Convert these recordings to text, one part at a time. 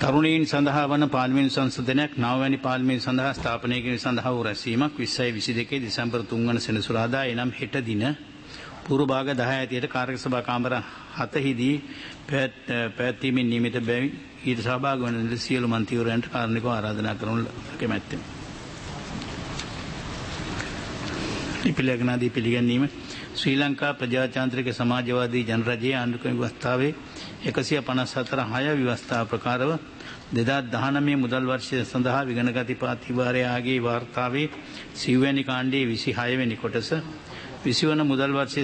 තරුණීන් සඳහා වන පාර්ලිමේන්තු සංසදනයක් නවවැනි පාර්ලිමේන්තු සඳහා ස්ථාපනය කිරීම සඳහා වූ රැස්වීමක් 2022 දෙසැම්බර් 3 වන සෙනසුරාදා එනම් හෙට දින පූර්ව භාග 10 ඇතියට කාර්ය සභා කාමර 7හිදී පැවැත්වීමෙන් නියමිත බැවින් ඊට සහභාගී වන සියලු මන්ත්‍රීවරයන්ට කාරුණිකව ආරාධනා කරනු කැමැත්තෙමි. ඉපිලගනාදී පිළිගැනීම ශ්‍රී ලංකා ප්‍රජාතාන්ත්‍රික සමාජවාදී ජනරජයේ ආණ්ඩුක්‍රම ව්‍යවස්ථාවේ 154 6 ව්‍යවස්ථා ප්‍රකාරව 2019 මුදල් වර්ෂය සඳහා විගණක අතිපාතිවාරයාගේ වාර්තාවේ 9 වැනි කාණ්ඩයේ 26 වැනි කොටස 20 වන මුදල් වර්ෂය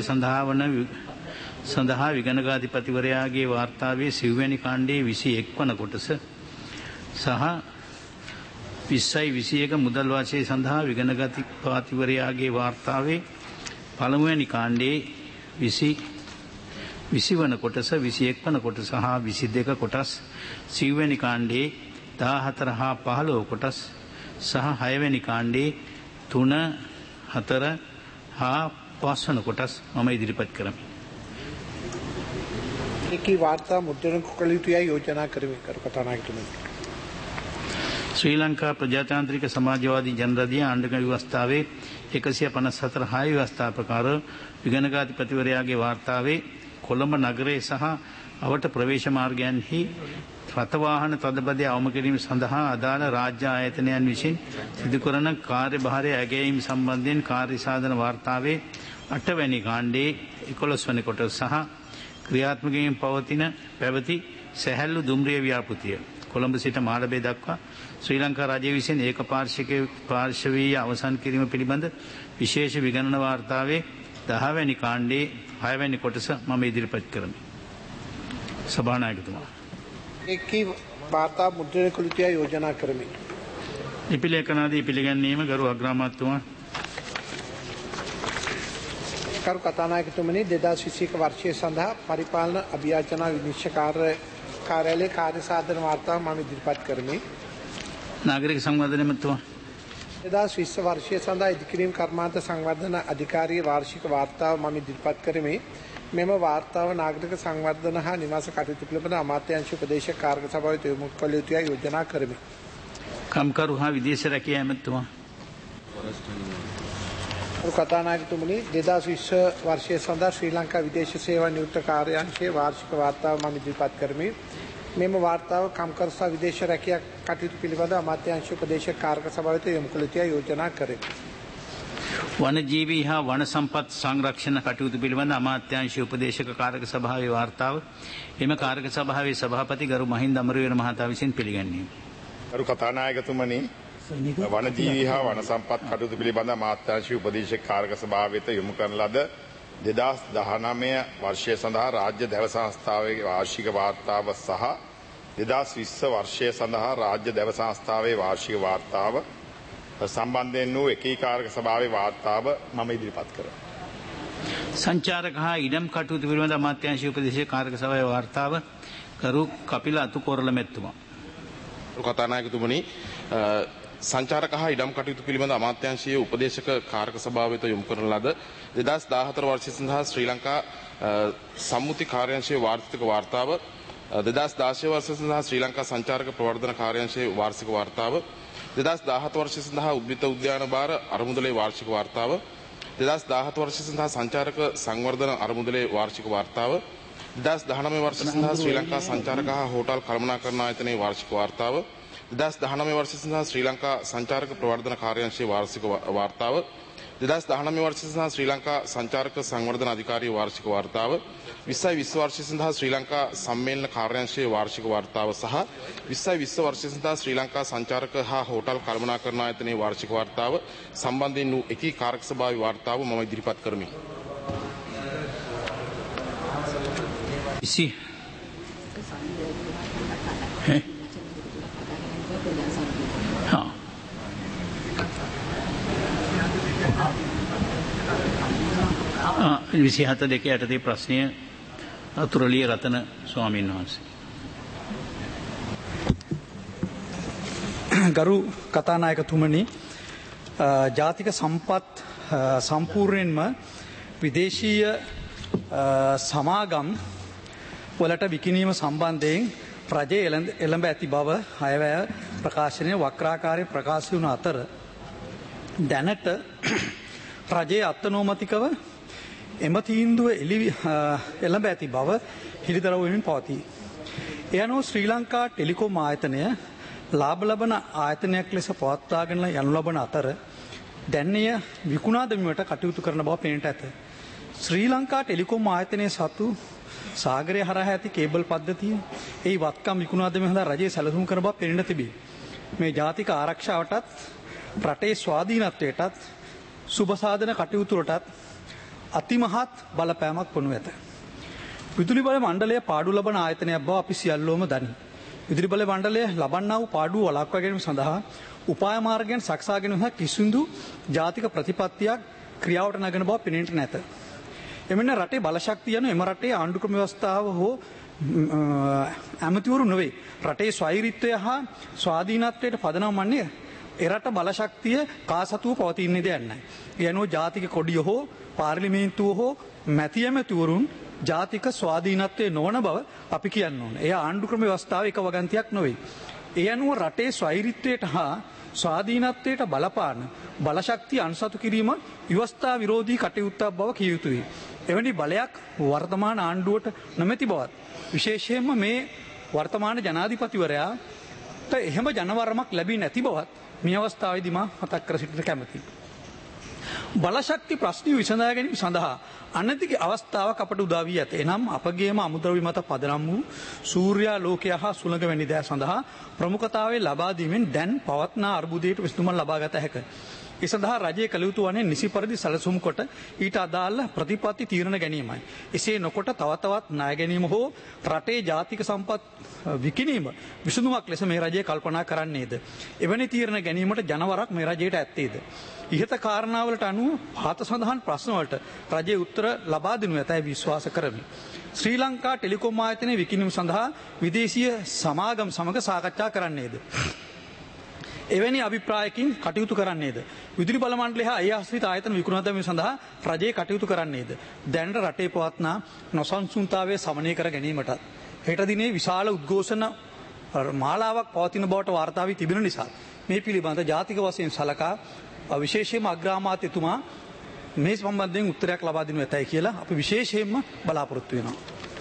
සඳහා විගණක අතිපතිවරයාගේ වාර්තාවේ 9 වැනි කාණ්ඩයේ 21 වන කොටස සහ 2021 මුදල් වර්ෂය සඳහා විගණක අතිපාතිවරයාගේ වාර්තාවේ පළමුවැනි කාණ්ඩයේ 20 වන කොටස 21 වන කොටස සහ 22 කොටස් 9 වැනි කාණ්ඩයේ 14 හා 15 කොටස් සහ 6 වැනි කාණ්ඩයේ 3 4 හා 5 වන කොටස් මම ඉදිරිපත් කරමි. ඒකී වාර්තා මුද්‍රණ කළ යුතුයි යෝජනා කරමි කතානායකතුමනි. ශ්‍රී ලංකා ප්‍රජාතාන්ත්‍රික සමාජවාදී ජනරජයේ ආණ්ඩුක්‍රම ව්‍යවස්ථාවේ 154 6 ව්‍යවස්ථා ප්‍රකාර විගණකාධිපතිවරයාගේ වාර්තාවේ කොළඹ නගරයේ සහ අවට ප්‍රවේශ මාර්ගයන්හි රථවාහන තදබදය අවම කිරීම සඳහා අදාළ රාජ්‍ය ආයතනයන් විසින් සිදු කරන කාර්යභාරය ඇගයීම සම්බන්ධයෙන් කාර්ය සාධන වාර්තාවේ 8 වැනි කාණ්ඩයේ 11 වැනි කොටස සහ ක්‍රියාත්මකයෙන් පැවති සැහැල්ලු දුම්රිය ව්‍යාපෘතිය කොළඹ සිට මාළඹේ දක්වා ශ්‍රී ලංකා රජය විසින් පාර්ශවීය අවසන් කිරීම පිළිබඳ විශේෂ විගණන වාර්තාවේ 10 වැනි කාණ්ඩයේ 6 වැනි කොටස මම ඉදිරිපත් කරමි. සභානායකතුමා. ඒකී වාර්තා මුද්‍රණය කළ යුතුයි යෝජනා කරමි. ඉපිලේඛනාදී පිළිගැනීම ගරු අග්‍රාමාත්‍යතුමා. කරු කතානායකතුමනි 2021 වර්ෂය සඳහා පරිපාලන අභියාචනා විනිශ්චය කාර්යාලයේ කාර්ය සාධන වාර්තාව මම ඉදිරිපත් කරමි. නාගරික සංවර්ධන මන්ත්‍රීතුමා. 2020 වර්ෂය සඳහා ඉදිකිරීම් කර්මාන්ත සංවර්ධන අධිකාරියේ වාර්ෂික වාර්තාව මම ඉදිරිපත් කරමි. මෙම වාර්තාව නාගරික සංවර්ධන හා නිවාස කටයුතු පිළිබඳ අමාත්‍යාංශ උපදේශක කාර්ය සභාවට යොමු කළ යුතුයි යෝජනා කරමි. කම්කරු හා විදේශ රැකියා ඇමතුමා. කතානායකතුමනි 2020 වර්ෂය සඳහා ශ්‍රී ලංකා විදේශ සේවා නියුක්ත කාර්යාංශයේ වාර්ෂික වාර්තාව මම ඉදිරිපත් කරමි. මෙම වාර්තාව කම්කරු සහ විදේශ රැකියා කටයුතු පිළිබඳ අමාත්‍යාංශ උපදේශක කාර්ය සභාවට යොමු කළ යුතුයි යෝජනා කරමි. වනජීවී හා වන සම්පත් සංරක්ෂණ කටයුතු පිළිබඳ අමාත්‍යාංශ උපදේශක කාර්ය සභාවේ වාර්තාව එම කාර්ය සභාවේ සභාපති ගරු මහින්ද අමරවීර මහතා විසින් පිළිගැනීම. ගරු කතානායකතුමනි වනජීවී හා වන සම්පත් කටයුතු පිළිබඳ අමාත්‍යාංශ උපදේශක කාර්ය සභාව වෙත යොමු කරන ලද 2019 වර්ෂය සඳහා රාජ්‍ය දැව සංස්ථාවේ වාර්ෂික වාර්තාව සහ 2020 වර්ෂය සඳහා රාජ්‍ය දැව සංස්ථාවේ වාර්ෂික වාර්තාව සම්බන්ධයෙන් වූ ඒකීකාරක සභාවේ වාර්තාව මම ඉදිරිපත් කරමි. සංචාරක හා ඉඩම් කටයුතු පිළිබඳ අමාත්‍යාංශ උපදේශක කාර්ය සභාවේ වාර්තාව කරු කපිල අතුකෝරළ මෙතුමා. කතානායකතුමනි සංචාරක හා ඉඩම් කටයුතු පිළිබඳ අමාත්‍යාංශයේ උපදේශක කාර්ක සභාව වෙත යොමු කරන ලද 2014 වර්ෂය සඳහා ශ්‍රී ලංකා සම්මුති කාර්යාංශයේ වාර්ෂික වාර්තාව 2016 වර්ෂය සඳහා ශ්‍රී ලංකා සංචාරක ප්‍රවර්ධන කාර්යාංශයේ වාර්ෂික වාර්තාව 2017 වර්ෂය සඳහා උද්භිත උද්‍යාන භාර අරමුදලේ වාර්ෂික වාර්තාව 2017 වර්ෂය සඳහා සංචාරක සංවර්ධන අරමුදලේ වාර්ෂික වාර්තාව 2019 වර්ෂය සඳහා ශ්‍රී ලංකා සංචාරක හා හෝටල් කළමනාකරණ ආයතනයේ වාර්ෂික වාර්තාව 2019 වර්ෂය සඳහා ශ්‍රී ලංකා සංචාරක ප්‍රවර්ධන කාර්යාංශයේ වාර්ෂික වාර්තාව 2019 වර්ෂය සඳහා ශ්‍රී ලංකා සංචාරක සංවර්ධන අධිකාරියේ වාර්ෂික වාර්තාව 2020 වර්ෂය සඳහා ශ්‍රී ලංකා සම්මේලන කාර්යාංශයේ වාර්ෂික වාර්තාව සහ 2020 වර්ෂය සඳහා ශ්‍රී ලංකා සංචාරක හා හෝටල් කළමනාකරණ ආයතනයේ වාර්ෂික වාර්තාව සම්බන්ධයෙන් වූ එකී කාර්ක සභාවේ වාර්තාව මම ඉදිරිපත් කරමි. විසිහත දෙකේ යටතේ ප්‍රශ්නය අතුරලිය රතන ස්වාමීන් වහන්සේ. ගරු කතානායකතුමනි ජාතික සම්පත් සම්පූර්ණයෙන්ම විදේශීය සමාගම් වලට විකිණීම සම්බන්ධයෙන් රජයේ එළඹ ඇති බව අයවැය ප්‍රකාශනයේ වක්‍රාකාරයේ ප්‍රකාශ වුණ අතර දැනට රජයේ අත්නෝමතිකව එම තීන්දුව එළඹ ඇති බව හිලිදරව් වෙමින් පවතී. ඒ අනුව ශ්‍රී ලංකා ටෙලිකොම් ආයතනය ලාභ ලබන ආයතනයක් ලෙස පවත්වාගෙන යනු ලබන අතර දැන්ය විකුණා දැමීමට කටයුතු කරන බව පෙනෙන්නට ඇත. ශ්‍රී ලංකා ටෙලිකොම් ආයතනයේ සතු සාගරය හරහා ඇති කේබල් පද්ධතිය ඒ වත්කම් විකුණා දැමීම සඳහා රජය සැලසුම් කරන බව පෙනෙන්න තිබේ. මේ ජාතික ආරක්ෂාවටත් රටේ ස්වාධීනත්වයටත් සුබසාධන කටයුතු වලටත් අතිමහත් බලපෑමක් වනු ඇත. විදුලි බල මණ්ඩලය පාඩු ලබන ආයතනයක් බව අපි සියල්ලෝම දනි. විදුලි බල මණ්ඩලය ලබන්නා වූ පාඩුව වළක්වා ගැනීම සඳහා උපාය මාර්ගයන් සකසා ගැනීම සඳහා කිසිදු ජාතික ප්‍රතිපත්තියක් ක්‍රියාවට නගන බව පෙනෙන්නට නැත. එමෙන්න රටේ බලශක්තිය යනු එම රටේ ආණ්ඩුක්‍රම ව්‍යවස්ථාව හෝ ඇමතිවරු නොවේ. රටේ ස්වෛරීත්වය හා ස්වාධීනත්වයට පදනම් වන්නේ එරට බලශක්තිය කාසතුව පවතින්නේ දෙයක් නැහැ. ඒ අනුව ජාතික කොඩිය හෝ පාර්ලිමේන්තුව හෝ මැති ඇමතිවරුන් ජාතික ස්වාධීනත්වයේ නොවන බව අපි කියන්න ඕන. එය ආණ්ඩුක්‍රම ව්‍යවස්ථාවේ එක වගන්තියක් නොවේ. ඒ අනුව රටේ ස්වෛරීත්වයට හා ස්වාධීනත්වයට බලපාන බලශක්තිය අන්සතු කිරීම ව්‍යවස්ථා විරෝධී කටයුත්තක් බව කිය යුතුයි. එවැනි බලයක් වර්තමාන ආණ්ඩුවට නොමැති බවත් විශේෂයෙන්ම මේ වර්තමාන ජනාධිපතිවරයාට එහෙම ජනවරමක් ලැබී නැති බවත් මේ අවස්ථාවේදී මා මතක් කර සිටින්න කැමැතියි. බලශක්ති ප්‍රශ්නය විසඳා ගැනීම සඳහා අනධික අවස්ථාවක් අපට උදා වී ඇත. එනම් අපගේම අමුද්‍රව්‍ය මත පදනම් වූ සූර්යා ලෝකය හා සුළඟ වැනි දෑ සඳහා ප්‍රමුඛතාවය ලබා දීමෙන් දැන් පවත්නා අර්බුදයට විසඳුමක් ලබා ගත හැකිය. ඒ සඳහා රජය කළ යුතු වන්නේ නිසි පරිදි සැලසුම් කොට ඊට අදාළ ප්‍රතිපත්ති තීරණ ගැනීමයි. එසේ නොකොට තව තවත් ණය ගැනීම හෝ රටේ ජාතික සම්පත් විකිණීම විසඳුමක් ලෙස මේ රජය කල්පනා කරන්නේද? එවැනි තීරණ ගැනීමට ජනවරක් මේ රජයට ඇත්තේද? ඉහත කාරණාවලට අනුව පහත සඳහන් ප්‍රශ්න වලට රජයේ උත්තර ලබා දෙනු ඇතැයි විශ්වාස කරමි. ශ්‍රී ලංකා ටෙලිකොම් ආයතනයේ විකිණීම සඳහා විදේශීය සමාගම් සමග සාකච්ඡා කරන්නේද? එවැනි අභිප්‍රායකින් කටයුතු කරන්නේද? විදුලි බල මණ්ඩලය හා ඒ ආශ්‍රිත ආයතන විකුණා දැමීම සඳහා රජයේ කටයුතු කරන්නේද? දැනට රටේ පවත්නා නොසන්සුන්තාවය සමනය කර ගැනීමටත් හෙට දිනේ විශාල උද්ඝෝෂණ මාලාවක් පවතින බවට වාර්තා වී තිබෙන නිසා මේ පිළිබඳ ජාතික වශයෙන් සලකා විශේෂයෙන්ම අග්‍රාමාත්‍යතුමා මේ සම්බන්ධයෙන් උත්තරයක් ලබා දෙනු ඇතයි කියලා අපි විශේෂයෙන්ම බලාපොරොත්තු වෙනවා.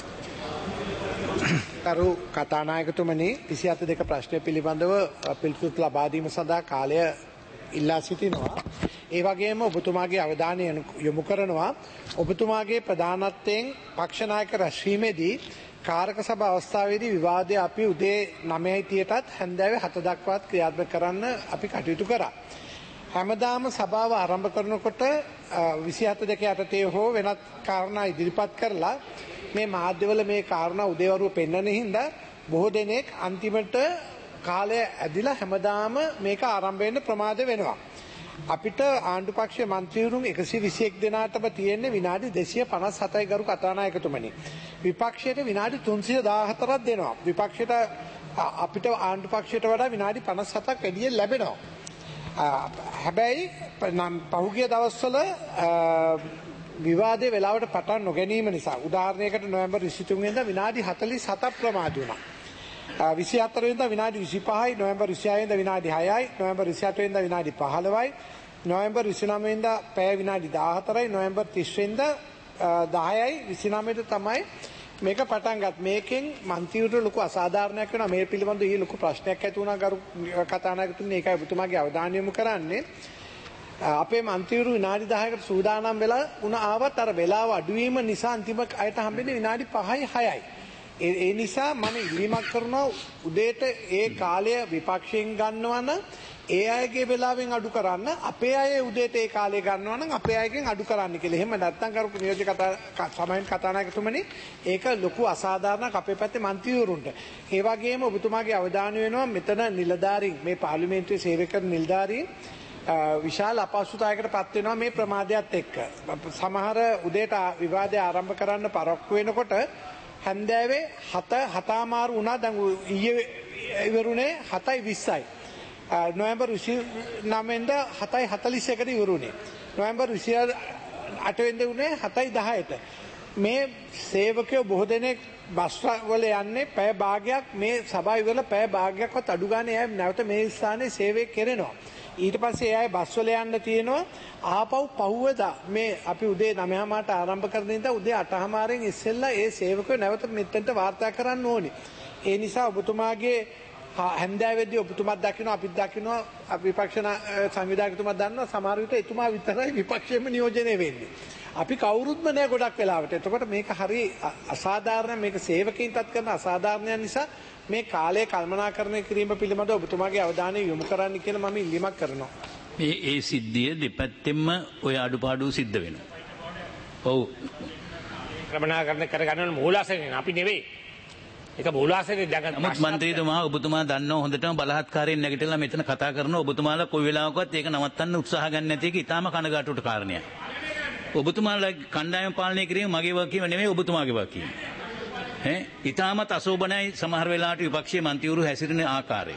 කරු කතානායකතුමනි 27 ප්‍රශ්නය පිළිබඳව පිළිතුරු ලබා දීම සඳහා කාලය ඉල්ලා සිටිනවා. ඒ වගේම ඔබතුමාගේ අවධානය යොමු කරනවා ඔබතුමාගේ ප්‍රධානත්වයෙන් පක්ෂ නායක රැස්වීමේදී කාරක සභා අවස්ථාවේදී විවාදය අපි උදේ 9:30ටත් හැන්දෑවේ 7 දක්වාත් ක්‍රියාත්මක කරන්න අපි කටයුතු කරා. හැමදාම සභාව ආරම්භ කරනකොට 27 යටතේ හෝ වෙනත් කාරණා ඉදිරිපත් කරලා මේ මාධ්‍යවල මේ කාරණා උදේවරුව පෙන්වන හින්දා බොහෝ දෙනෙක් අන්තිමට කාලය ඇදිලා හැමදාම මේක ආරම්භ වෙන්න ප්‍රමාද වෙනවා. අපිට ආණ්ඩු පක්ෂයේ මන්ත්‍රීවරුන් 121 දෙනාටම තියෙන්නේ විනාඩි 257යි ගරු කතානායකතුමනි. විපක්ෂයට විනාඩි 314ක් දෙනවා. විපක්ෂයට අපිට ආණ්ඩු පක්ෂයට වඩා විනාඩි 57ක් වැඩි ලැබෙනවා. හැබැයි පහුගිය දවස්වල විවාදයේ වෙලාවට පටන් නොගැනීම නිසා උදාහරණයකට නොවැම්බර් 23 වෙනිදා විනාඩි 47ක් ප්‍රමාද වුණා. 24 වෙනිදා විනාඩි 25යි, නොවැම්බර් 26 වෙනිදා විනාඩි 6යි, නොවැම්බර් 28 වෙනිදා විනාඩි 15යි, නොවැම්බර් 29 වෙනිදා පැය විනාඩි 14යි, නොවැම්බර් 30 වෙනිදා 10යි, 29ට තමයි මේක පටන් ගත්. මේකෙන් මන්ත්‍රීවරු ලොකු අසාධාරණයක් වෙනවා. මේ පිළිබඳව ඊ ලොකු ප්‍රශ්නයක් ඇති වුණා ගරු කතානායකතුමනි. ඒකයි ඔබතුමාගේ අවධානය යොමු කරන්නේ. අපේ මන්ත්‍රීවරු විනාඩි 10කට සූදානම් වෙලා ආවත් අර වෙලාව අඩුවීම නිසා අන්තිම අයට හම්බෙන්නේ විනාඩි 5යි 6යි. ඒ නිසා මම ඉල්ලීමක් කරනවා උදේට ඒ කාලය විපක්ෂයෙන් ගන්නවා නම් ඒ අයගේ වෙලාවෙන් අඩු කරන්න, අපේ අය උදේට ඒ කාලය ගන්නවා නම් අපේ අයගෙන් අඩු කරන්න කියලා. එහෙම නැත්නම් කරු නියෝජ්‍ය සමයන් කතානායකතුමනි ඒක ලොකු අසාධාරණයක් අපේ පැත්තේ මන්ත්‍රීවරුන්ට. ඒ වගේම ඔබතුමාගේ අවධානය වෙනවා මෙතන නිලධාරීන් මේ පාර්ලිමේන්තුවේ සේවය කරන නිලධාරීන් විශාල අපහසුතාවයකට පත් වෙනවා මේ ප්‍රමාදයත් එක්ක. සමහර උදේට විවාදය ආරම්භ කරන්න පරක්කු වෙනකොට හැන්දෑවේ 7:00 වුණා. දැන් ඊයේ ඉවරුනේ 7:20යි. නොවැම්බර් 29 වෙනිදා 7:41ට ඉවරුනේ. නොවැම්බර් 28 වෙනිදා උනේ 7:10ට. මේ සේවකයෝ බොහෝ දෙනෙක් බස් වල යන්නේ පැය භාගයක් මේ සභාව ඉවරලා පැය භාගයක්වත් අඩු ගානේ අය නැවත මේ ස්ථානයේ සේවය කරනවා. ඊට පස්සේ අය බස් වල යන්න තියෙනවා ආපහු පහුවදා මේ අපි උදේ 9:00ට ආරම්භ කරන ඉඳලා උදේ 8:00න් ඉස්සෙල්ලා ඒ සේවකයෝ නැවත මෙතනට වාර්තා කරන්න ඕනේ. ඒ නිසා ඔබතුමාගේ හැන්දෑවෙද්දී ඔබතුමාත් දකිනවා අපිත් දකිනවා විපක්ෂ සංවිධායකතුමා දන්නවා සමහර විට එතුමා විතරයි විපක්ෂයෙන්ම නියෝජනය වෙන්නේ. අපි කවුරුත්ම නෑ ගොඩක් වෙලාවට. එතකොට මේක හරි අසාධාරණ මේක සේවකයින්ටත් කරන අසාධාරණයක් නිසා මේ කාලය කල්පනාකරණය කිරීම පිළිබඳව ඔබතුමාගේ අවධානය යොමු කරන්න කියලා මම ඉල්ලීමක් කරනවා. ඒ සිද්ධිය දෙපැත්තෙම ඔය අඩුපාඩු සිද්ධ වෙනවා. ඔව්. කල්පනාකරණය කරගන්න මූලාසනෙ අපි නෙවෙයි. ඒක මූලාසනෙ දැන් නමුත් මන්ත්‍රීතුමා ඔබතුමා දන්නව හොඳටම බලහත්කාරයෙන් නැගිටලා මෙතන කතා කරනවා. ඔබතුමාලා කොයි වෙලාවකවත් ඒක නවත්තන්න උත්සාහ ගන්න නැති එක ඉතාම කනගාටුවට කාරණයක්. ඔබතුමාලා කණ්ඩායම පාලනය කිරීම මගේ වගකීම නෙමෙයි ඔබතුමාගේ වගකීම. ඉතාමත් අශෝභනයි සමහර වෙලාවට විපක්ෂයේ මන්ත්‍රීවරු හැසිරෙන ආකාරය.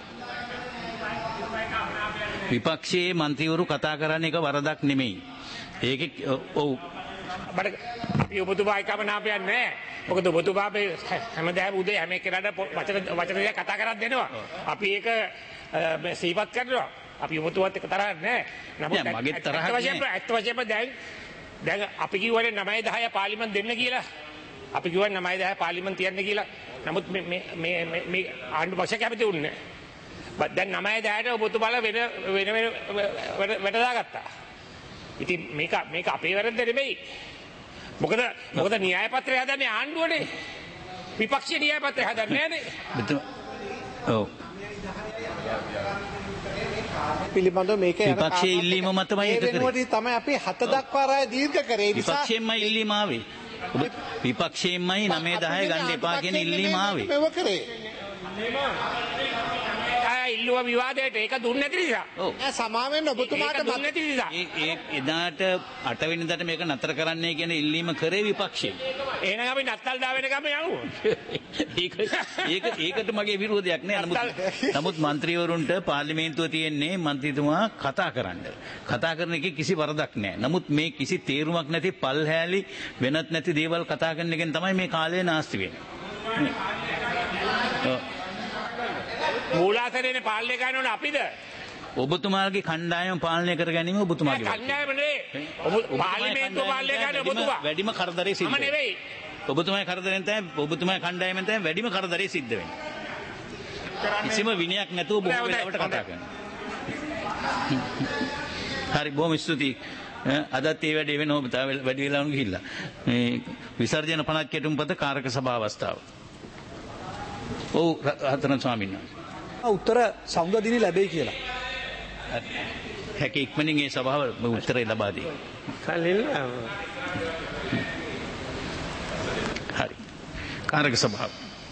විපක්ෂයේ මන්ත්‍රීවරු කතා කරන එක වරදක් නෙමෙයි. ඒකේ ඔව් අපි ඔබතුමා එකම නාපයක් නැහැ. මොකද ඔබතුමා මේ හැමදාම උදේ හැම කෙනාට වචන දෙක කතා කරක් දෙනවා. අපි ඒක සීපත් කරනවා. අපි ඔබතුමාත් එක්ක තරහ නැහැ. නමුත් මගේ තරහ ඇත්ත වශයෙන්ම දැන් අපි කිව්වනේ 9-10 පාර්ලිමේන්තු දෙන්න කියලා. අපි කිව්වනේ 9-10 පාර්ලිමේන්තු තියන්න කියලා. නමුත් මේ ආණ්ඩු පක්ෂ කැමති වුණේ නැහැ. දැන් 9-10ට ඔබතුමාලා වෙන දාගත්තා. ඉතින් මේක අපේ වැරද්ද නෙමෙයි. මොකද න්‍යාය පත්‍රය හදන්නේ ආණ්ඩුවනේ. විපක්ෂයේ න්‍යාය පත්‍රය හදන්නේ නෑනේ. ඔව්. පිළිබඳව මේක විපක්ෂයේ ඉල්ලීම මතමයි ඒක කරේ. තමයි අපි 7 දක්වා රාය දීර්ඝ කරේ. විපක්ෂයෙන්මයි ඉල්ලීම ආවේ. විපක්ෂයෙන්මයි 9-10 ගන්න එපා කියන ඉල්ලීම ආවේ. මේව කරේ. ඉල්ලුව විවාදයට ඒක දුන්නේ නැති නිසා. ඔව්. සමාවෙන්න ඔබතුමාට දුන්නේ නැති නිසා. ඒ එදාට 8 වෙනිදාට මේක නතර කරන්නයි කියන ඉල්ලීම කරේ විපක්ෂයෙන්. එහෙනම් අපි නත්තල් දාවෙන ගම යමු. ඒකට මගේ විරෝධයක් නෑ. නමුත් മന്ത്രിවරුන්ට පාර්ලිමේන්තුව තියෙන්නේ മന്ത്രിතුමා කතා කරන්න. කතා කරන එකේ කිසි වරදක් නෑ. නමුත් මේ කිසි තේරුමක් නැති පල්හැලි වෙනත් නැති දේවල් කතා කරන එකෙන් තමයි මේ කාලය නාස්ති වෙන්නේ. මූලාසනයේ පාලනය කරනවනේ අපිද? ඔබතුමාගේ කණ්ඩායම පාලනය කර ගැනීම ඔබතුමාගේ කණ්ඩායම නෙවෙයි. පාර්ලිමේන්තුව පාලනය කරන ඔබතුමා. වැඩිම කරදරේ සිද්ධ වෙන්නේ. මම නෙවෙයි. ඔබතුමාගේ කරදරෙන් තමයි ඔබතුමාගේ කණ්ඩායමෙන් තමයි වැඩිම කරදරේ සිද්ධ වෙන්නේ. කිසිම විනයක් නැතුව බොහෝ වෙලාවට කතා කරනවා. හරි බොහොම ස්තුතියි. අදත් ඒ වැඩේ වෙනව වැඩි වෙලාවක ගිහිල්ලා. මේ විසර්ජන පනත් කෙටුම්පත කාරක සභා අවස්ථාව. ඔව් රතන ස්වාමීන් වහන්සේ. උත්තර සමුදා දිනේ ලැබෙයි කියලා. හැකි ඉක්මනින් ඒ සභාව උත්තරේ ලබා දෙයි. හරි. කාරක සභාව.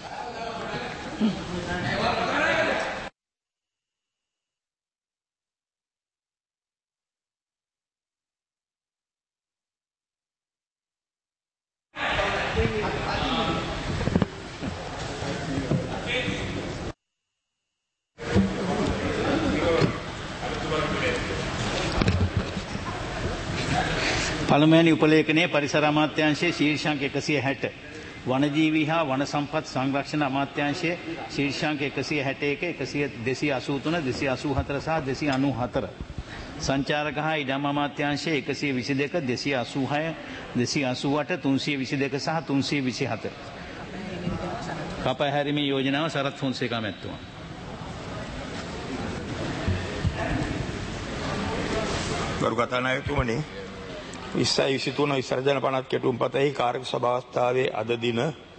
පළමුවැනි උපලේඛනයේ පරිසර අමාත්‍යාංශයේ ශීර්ෂාංක 160 වනජීවී හා වන සම්පත් සංරක්ෂණ අමාත්‍යාංශයේ ශීර්ෂාංක 161 283 284 සහ 294 සංචාරක හා ඉඩම් අමාත්‍යාංශයේ 122 286 288 322 සහ 327 කපා හැරීමේ යෝජනාව සරත් ෆොන්සේකා මැතිතුමා. ගරු කතානායකතුමනි 2023 විසර්ජන පනත් කෙටුම්පතෙහි කාර්ය සභාවස්ථාවේ අද දින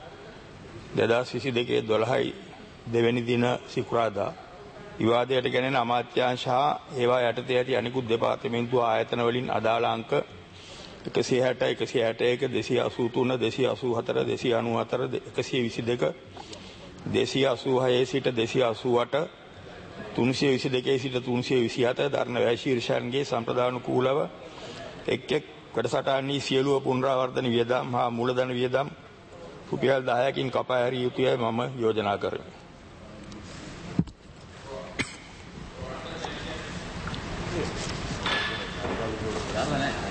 2022 12 දෙවැනි දින සිකුරාදා විවාදයට ගැනෙන අමාත්‍යාංශ හා ඒවා යටතේ ඇති අනිකුත් දෙපාර්තමේන්තු ආයතන වලින් අදාළ අංක 160 161 283 284 294 122 286 සිට 288 322 සිට 327 දරණ වැය ශීර්ෂයන්ගේ සම්ප්‍රදානුකූලව එක් වැඩසටහනේ සියලුම පුනරාවර්තන වියදම් හා මූලධන වියදම් රුපියල් 10කින් කපා හැරිය යුතුයයි මම යෝජනා කරමි.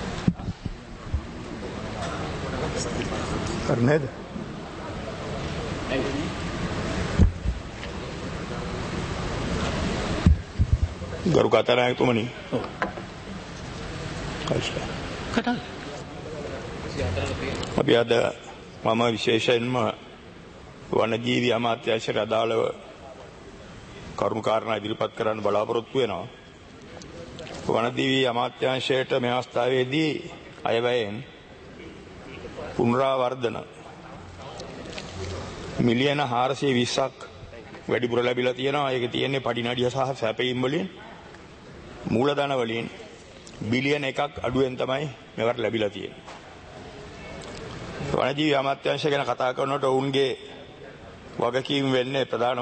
කරන්නේද? ගරු කතානායකතුමනි. අපි අද මම විශේෂයෙන්ම වනජීවි අමාත්‍යාංශයට අදාළව කරුණු කාරණා ඉදිරිපත් කරන්න බලාපොරොත්තු වෙනවා. වනජීවි අමාත්‍යාංශයට මේ අවස්ථාවේදී අයවැයෙන් පුනරාවර්ධන මිලියන 420ක් වැඩිපුර ලැබිලා තියෙනවා. ඒක තියෙන්නේ පඩිනඩිය සහ සැපයීම් වලින්, මූලධන වලින් බිලියන 1ක් අඩුවෙන් තමයි මේවට ලැබිලා තියෙන්නේ. වනජීවි අමාත්‍යාංශය ගැන කතා කරනකොට ඔවුන්ගේ වගකීම් වෙන්නේ ප්‍රධාන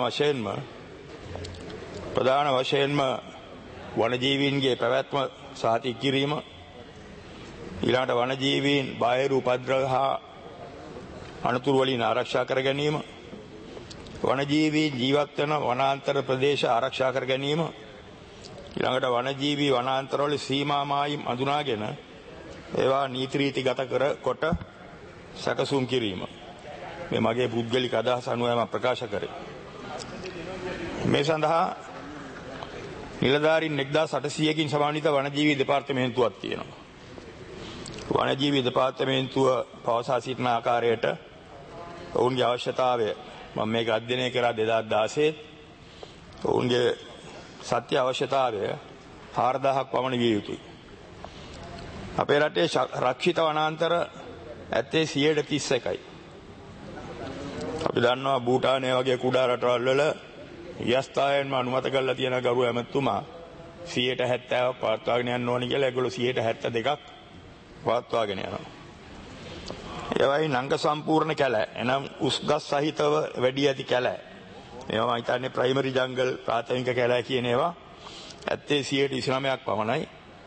වශයෙන්ම වනජීවීන්ගේ පැවැත්ම සාතික කිරීම, ඊළඟට වනජීවීන් බාහිර උපද්‍රව හා අනතුරු වලින් ආරක්ෂා කර ගැනීම, වනජීවී ජීවත් වන වනාන්තර ප්‍රදේශ ආරක්ෂා කර ගැනීම, ඊළඟට වනජීවී වනාන්තරවල සීමා මායිම් අඳුනාගෙන ඒවා නීති රීතිගත කොට සැකසුම් කිරීම. මේ මගේ පුද්ගලික අදහස අනුව මම ප්‍රකාශ කරේ. මේ සඳහා නිලධාරීන් 1800කින් සමන්විත වනජීවී දෙපාර්තමේන්තුවක් තියෙනවා. වනජීවී දෙපාර්තමේන්තුව පවසා සිටින ආකාරයට ඔවුන්ගේ අවශ්‍යතාවය මම මේක අධ්‍යයනය කරා 2016. ඔවුන්ගේ සත්‍ය අවශ්‍යතාවය 4000ක් පමණ විය යුතුයි. අපේ රටේ රක්ෂිත වනාන්තර ඇත්තේ 31%යි. අපි දන්නවා භූටානය වගේ කුඩා රටවල් වල යස්ථායන්ම අනුමත කරලා තියෙන ගරු ඇමතුමා 70%ක් පවත්වාගෙන යන්න ඕනි කියලා. ඒගොල්ලෝ 72%ක් පවත්වාගෙන යනවා. ඒවයි නංග සම්පූර්ණ කැලෑ, එනම් උස්ගස් සහිතව වැඩි ඇති කැලෑ. මේවා මම හිතන්නේ ප්‍රයිමරි ජංගල් ප්‍රාථමික කැලෑ කියන ඒවා ඇත්තේ 29%ක් පමණයි.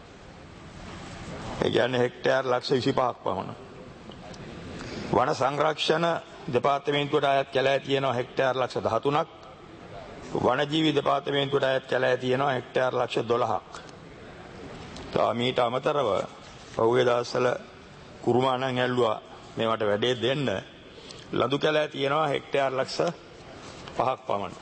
ඒ කියන්නේ හෙක්ටයාර් ලක්ෂ 25ක් පමණ. වන සංරක්ෂණ දෙපාර්තමේන්තුවට අයත් කැලෑ තියෙනවා හෙක්ටයාර් ලක්ෂ 13ක්. වනජීවි දෙපාර්තමේන්තුවට අයත් කැලෑ තියෙනවා හෙක්ටයාර් ලක්ෂ 12ක්. මීට අමතරව පහුගිය දවස්වල කුරුමානම් ඇල්ලුවා මේවට වැඩේ දෙන්න. ලඳු කැලෑ තියෙනවා හෙක්ටයාර් ලක්ෂ 5ක් පමණ.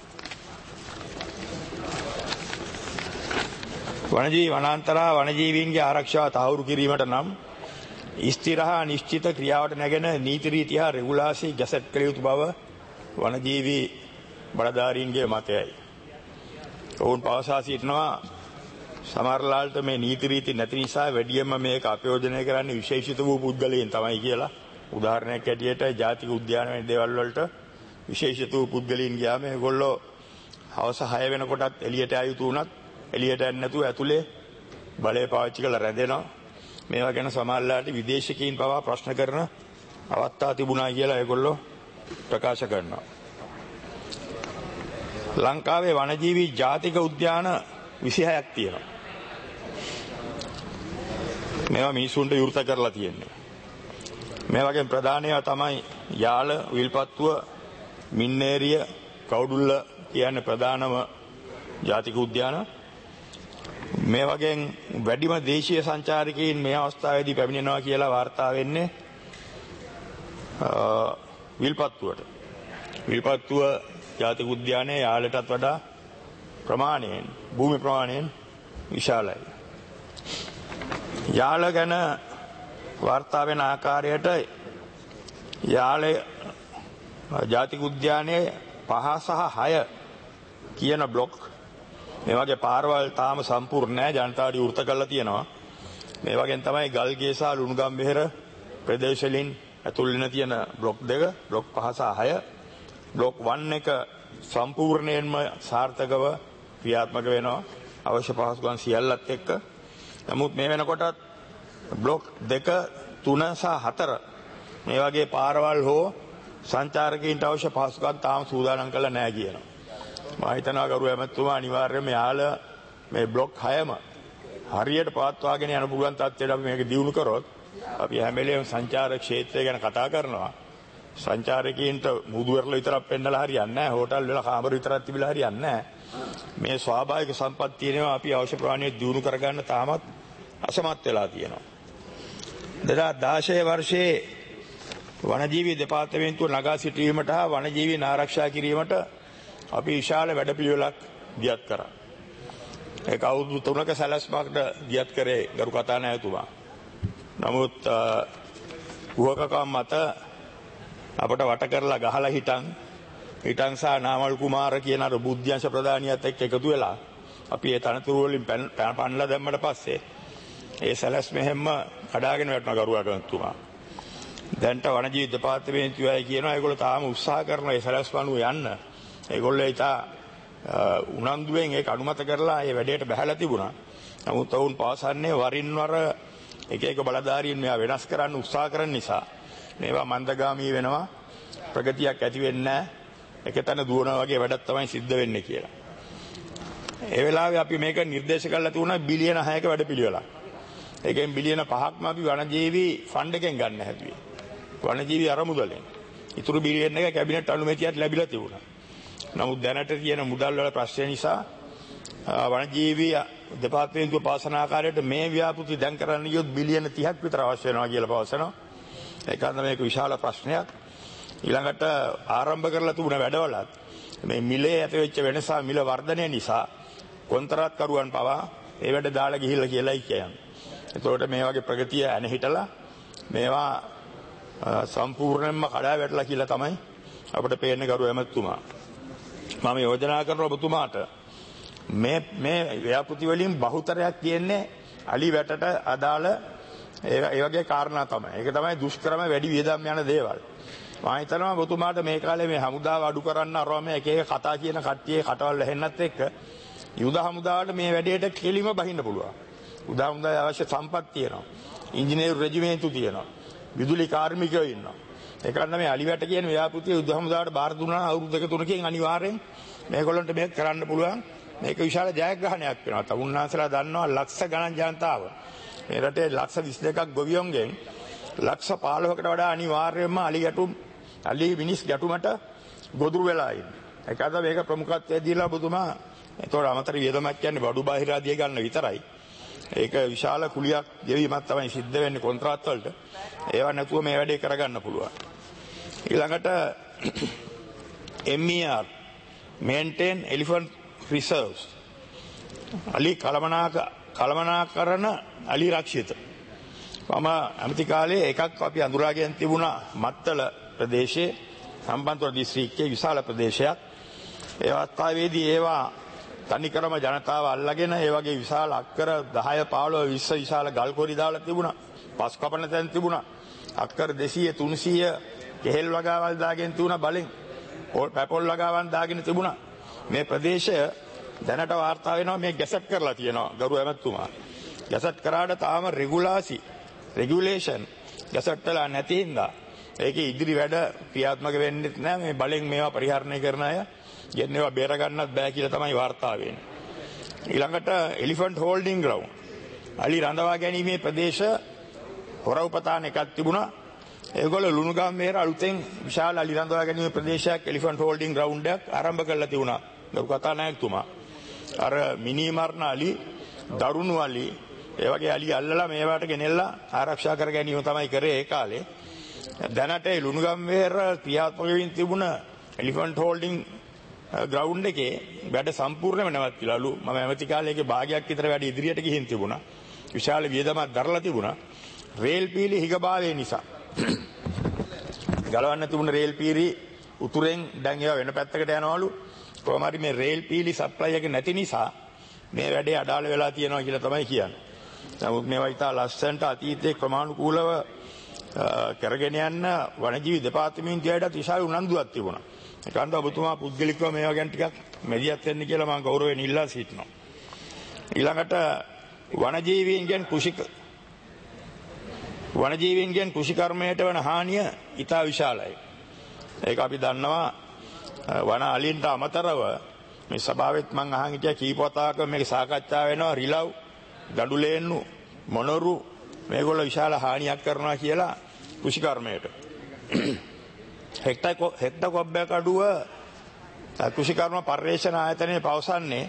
වනජීවි වනාන්තරා වනජීවීන්ගේ ආරක්ෂාව තහවුරු කිරීමට නම් ස්ථිර හා නිශ්චිත ක්‍රියාවට නැගෙන නීති රීති හා රෙගුලාසි ගැසට් කළ යුතු බව වනජීවි බලධාරීන්ගේ මතයයි. ඔවුන් පවසා සිටිනවා සමහරලාට මේ නීති රීති නැති නිසා වැඩියෙන්ම මේක අපයෝජනය කරන්නේ විශේෂිත වූ පුද්ගලයන් තමයි කියලා. උදාහරණයක් ඇටියට ජාතික උද්‍යාන වැනි දේවල් වලට විශේෂිත වූ පුද්ගලයන් ගියාම ඒගොල්ලෝ හවස 6 වෙනකොටත් එළියට ආ යුතු උනත් එළියට යන්නේ නැතුව ඇතුලේ බලය පාවිච්චි කරලා රැඳෙනවා. මේවා ගැන සමහරලාට විදේශිකයින් පවා ප්‍රශ්න කරන අවස්ථා තිබුණා කියලා ඒගොල්ලෝ ප්‍රකාශ කරනවා. ලංකාවේ වනජීවී ජාතික උද්‍යාන 26ක් තියෙනවා. මේවා මිනිසුන්ට විවෘත කරලා තියෙන්නේ. මේ වගේ ප්‍රධාන ඒවා තමයි යාල, විල්පත්තුව, මින්නේරිය, කවුඩුල්ල කියන්නේ ප්‍රධානම ජාතික උද්‍යාන. මේ වගේ වැඩිම දේශීය සංචාරකයන් මේ අවස්ථාවේදී පැමිණෙනවා කියලා වාර්තා වෙන්නේ විල්පත්තුවට. විල්පත්තුව ජාතික උද්‍යානයේ යාලටත් වඩා ප්‍රමාණයෙන් භූමි ප්‍රමාණයෙන් විශාලයි. යාල ගැන වාර්තා වෙන ආකාරයට යාල ජාතික උද්‍යානයේ 5 සහ 6 කියන බ්ලොක් මේ වගේ පාරවල් තාම සම්පූර්ණ නැහැ, ජනතාවට විවෘත කරලා තියෙනවා. මේ වගේන් තමයි ගල්ගේ සහ ලුණුගම්බෙහෙර ප්‍රදේශවලින් ඇතුල් වෙන තියෙන බ්ලොක් 2, බ්ලොක් 5 සහ 6. බ්ලොක් 1 එක සම්පූර්ණයෙන්ම සාර්ථකව ක්‍රියාත්මක වෙනවා අවශ්‍ය පහසුකම් සියල්ලත් එක්ක. නමුත් මේ වෙනකොටත් බ්ලොක් 2, 3 සහ 4 මේ වගේ පාරවල් හෝ සංචාරකයන්ට අවශ්‍ය පහසුකම් තාම සූදානම් කරලා නැහැ කියනවා. මම හිතනවා ගරු ඇමතුමා අනිවාර්යයෙන්ම යාල මේ බ්ලොක් 6ම හරියට පවත්වාගෙන යන පුළුවන් තත්ත්වයට අපි මේක දියුණු කරොත් අපි හැම වෙලේම සංචාර ක්ෂේත්‍රය ගැන කතා කරනවා. සංචාරකයන්ට මුදුවරල විතරක් පෙන්නලා හරියන්නේ නැහැ. හෝටල් වල කාමර විතරක් තිබිලා හරියන්නේ නැහැ. මේ ස්වාභාවික සම්පත් තියෙනවා අපි අවශ්‍ය ප්‍රමාණයට දියුණු කරගන්න තාමත් අසමත් වෙලා තියෙනවා. 2016 වර්ෂයේ වනජීවී දෙපාර්තමේන්තුව නගා සිටීමට හා වනජීවීන් ආරක්ෂා කිරීමට අපි විශාල වැඩපිළිවෙලක් දියත් කරා. ඒක අවුරුදු 3ක සැලැස්මකට දියත් කරේ ගරු කතානායකතුමා. නමුත් කුහකකම් මත අපට වට කරලා ගහලා හිටන් සා නාමල් කුමාර කියන අර බුද්ධ්‍යංශ ප්‍රධානියත් එක්ක එකතු වෙලා අපි ඒ තනතුරු වලින් පන්නලා දැම්මට පස්සේ ඒ සැලැස්ම හැම කඩාගෙන වැටෙනවා ගරු අගමැතිතුමා. දැන්ට වනජීවි දෙපාර්තමේන්තුවයි කියනවා ඒගොල්ලෝ තාම උත්සාහ කරනවා ඒ සැලැස්ම අනුව යන්න. ඒගොල්ලෝ ඉතා උනන්දුවෙන් ඒක අනුමත කරලා ඒ වැඩේට බහැලා තිබුණා. නමුත් ඔවුන් පවසන්නේ වරින් වර එක බලධාරීන් මේවා වෙනස් කරන්න උත්සාහ කරන නිසා මේවා මන්දගාමී වෙනවා, ප්‍රගතියක් ඇති වෙන්නේ නැහැ, එකතන දුවනවා වගේ වැඩක් තමයි සිද්ධ වෙන්නේ කියලා. ඒ වෙලාවේ අපි මේක නිර්දේශ කරලා තිබුණා බිලියන 6ක වැඩපිළිවෙලක්. ඒකෙන් බිලියන 5ක්ම අපි වනජීවි ෆන්ඩ් එකෙන් ගන්න හැදුවේ. වනජීවි අරමුදලෙන්. ඊටු බිලියන එක කැබිනට් අනුමැතියක් ලැබිලා තිබුණා. නමුත් දැනට තියෙන මුදල් වල ප්‍රශ්න නිසා වනජීවි දෙපාර්තමේන්තුව පවසන ආකාරයට මේ ව්‍යාපෘති දැන් කරන්න ගියොත් බිලියන 30ක් විතර අවශ්‍ය වෙනවා කියලා පවසනවා. ඒකත් මේක විශාල ප්‍රශ්නයක්. ඊළඟට ආරම්භ කරලා තිබුණ වැඩවලත් මේ මිලේ ඇති වෙච්ච වෙනස මිල වර්ධනය නිසා කොන්ත්‍රාත්කරුවන් පවා ඒ වැඩ දාලා ගිහිල්ලා කියලායි කියන්නේ. ඒතකොට මේ වගේ ප්‍රගතිය ඇන හිටලා මේවා සම්පූර්ණයෙන්ම කඩා වැටලා කියලා තමයි අපිට පේන්නේ ගරු ඇමතුමා. මම යෝජනා කරන ඔබතුමාට මේ ව්‍යාපෘති වලින් බහුතරයක් කියන්නේ අලි වැටට අදාළ ඒ වගේ කාරණා තමයි. ඒක තමයි දුෂ්කරම වැඩි වියදම් යන දේවල්. මම හිතනවා ඔබතුමාට මේ කාලේ මේ හමුදාව අඩු කරන්න අරවම එක කතා කියන කට්ටියේ කටවල් ඇහෙන්නත් එක්ක යුද හමුදාවට මේ වැඩේට කෙලිම බහින්න පුළුවන්. යුද හමුදාවේ අවශ්‍ය සම්පත් තියෙනවා. ඉංජිනේරු රෙජිමේන්තු තියෙනවා. විදුලි කාර්මිකයෝ ඉන්නවා. ඒකත් මේ අලිවැට කියන ව්‍යාපෘතිය යුද හමුදාවට බාර දුන්නා අවුරුදු 2-3කින් අනිවාර්යෙන් මේගොල්ලන්ට මේක කරන්න පුළුවන්. මේක විශාල ජයග්‍රහණයක් වෙනවා. තවුන්නාන්සලා දන්නවා ලක්ෂ ගණන් ජනතාව. මේ රටේ ලක්ෂ 22ක් ගොවියොන්ගෙන් ලක්ෂ 15කට වඩා අනිවාර්යයෙන්ම අලි මිනිස් ගැටුමට ගොදුරු වෙලා ඉන්නේ. ඒකද මේක ප්‍රමුඛත්වයේ දීලා ඔබතුමා ඒතකොට අමතර වියදමක් කියන්නේ බඩු බාහිර ආදිය ගන්න විතරයි. ඒක විශාල කුලියක් ගෙවීමක් තමයි සිද්ධ වෙන්නේ කොන්ත්‍රාත් වලට. ඒවා නැතුව මේ වැඩේ කරගන්න පුළුවන්. ඊළඟට MER maintain elephant reserves. අලි කළමනාකරන අලි රක්ෂිත. මම අමති කාලේ එකක් අපි අඳුරාගෙන තිබුණා මත්තල ප්‍රදේශයේ සම්බන්තොට දිස්ත්‍රික්කයේ විශාල ප්‍රදේශයක්. ඒ අවස්ථාවේදී ඒවා තනිකරම ජනතාව අල්ලගෙන ඒ වගේ විශාල අක්කර 10 15 20 විශාල ගල්කොරි දාලා තිබුණා. පස් කපන තැන් තිබුණා. අක්කර 200 300 කෙහෙල් වගාවල් දාගෙන තිබුණා බලෙන්. පැපොල් වගාවන් දාගෙන තිබුණා. මේ ප්‍රදේශය දැනට වාර්තා වෙනවා මේ ගැසට් කරලා තියෙනවා ගරු ඇමතුමා. ගැසට් කරාට තාම රෙගුලේෂන් ගැසට් වෙලා නැති හින්දා ඒකේ ඉදිරි වැඩ ක්‍රියාත්මක වෙන්නේ නැහැ. මේ බලෙන් මේවා පරිහරණය කරන අය ගෙන්නේවා බේර ගන්නත් බෑ කියලා තමයි වාර්තා වෙන්නේ. ඊළඟට එලිෆන්ට් හෝල්ඩින් ග්‍රවුන්ඩ් අලි රඳවා ගැනීමේ ප්‍රදේශ හොරවපතාන එකක් තිබුණා. ඒගොල්ලෝ ලුණුගම් මෙහෙර අලුතෙන් විශාල අලි රඳවා ගැනීමේ ප්‍රදේශයක් එලිෆන්ට් හෝල්ඩින් ග්‍රවුන්ඩ් එකක් ආරම්භ කරලා තිබුණා. ගරු කතානායකතුමා අර මිනි මරණ අලි දරුණු අලි ඒ වගේ අලි අල්ලලා මේවට ගෙනෙල්ලා ආරක්ෂා කර ගැනීම තමයි කරේ ඒ කාලේ. දැනට ලුණුගම් මෙහෙර ක්‍රියාත්මක වෙමින් තිබුණ එලිෆන්ට් හෝල්ඩින් ග්‍රවුන්ඩ් එකේ වැඩ සම්පූර්ණයෙන්ම නැවතිලාලු. මම ඇමති කාලේ ඒකේ භාගයක් විතර වැඩ ඉදිරියට ගිහින් තිබුණා. විශාල වියදමක් දරලා තිබුණා. රේල් පීලි හිගභාවය නිසා ගලවන්න තිබුණ රේල් පීරි උතුරෙන් දැන් ඒවා වෙන පැත්තකට යනවලු. කොහොම හරි මේ රේල් පීලි සප්ලයි එක නැති නිසා මේ වැඩේ අඩාල වෙලා තියෙනවා කියලා තමයි කියන්නේ. නමුත් මේවා ඉතා ලස්සනට අතීතයේ ක්‍රමානුකූලව කරගෙන යන්න වනජීවි දෙපාර්තමේන්තුවේට විශාල උනන්දුවක් තිබුණා. ඒකන්ද ඔබතුමා පුද්ගලිකව මේවා ගැන ටිකක් මෙදියත් වෙන්න කියලා මම ගෞරවයෙන් ඉල්ලා සිටිනවා. ඊළඟට වනජීවීන්ගෙන් කෘෂිකර්මයට වන හානිය ඉතා විශාලයි. ඒක අපි දන්නවා. වන අලින්ට අමතරව මේ සභාවෙත් මම අහන් හිටියා කීප වතාවක මේක සාකච්ඡා වෙනවා. රිලව්, ගඩුලේන්නු, මොනොරු මේගොල්ලෝ විශාල හානියක් කරනවා කියලා කෘෂිකර්මයට. හෙක්ටර් කොබ්බයක් අඩුව කෘෂිකර්ම පර්යේෂණ ආයතනයේ පවසන්නේ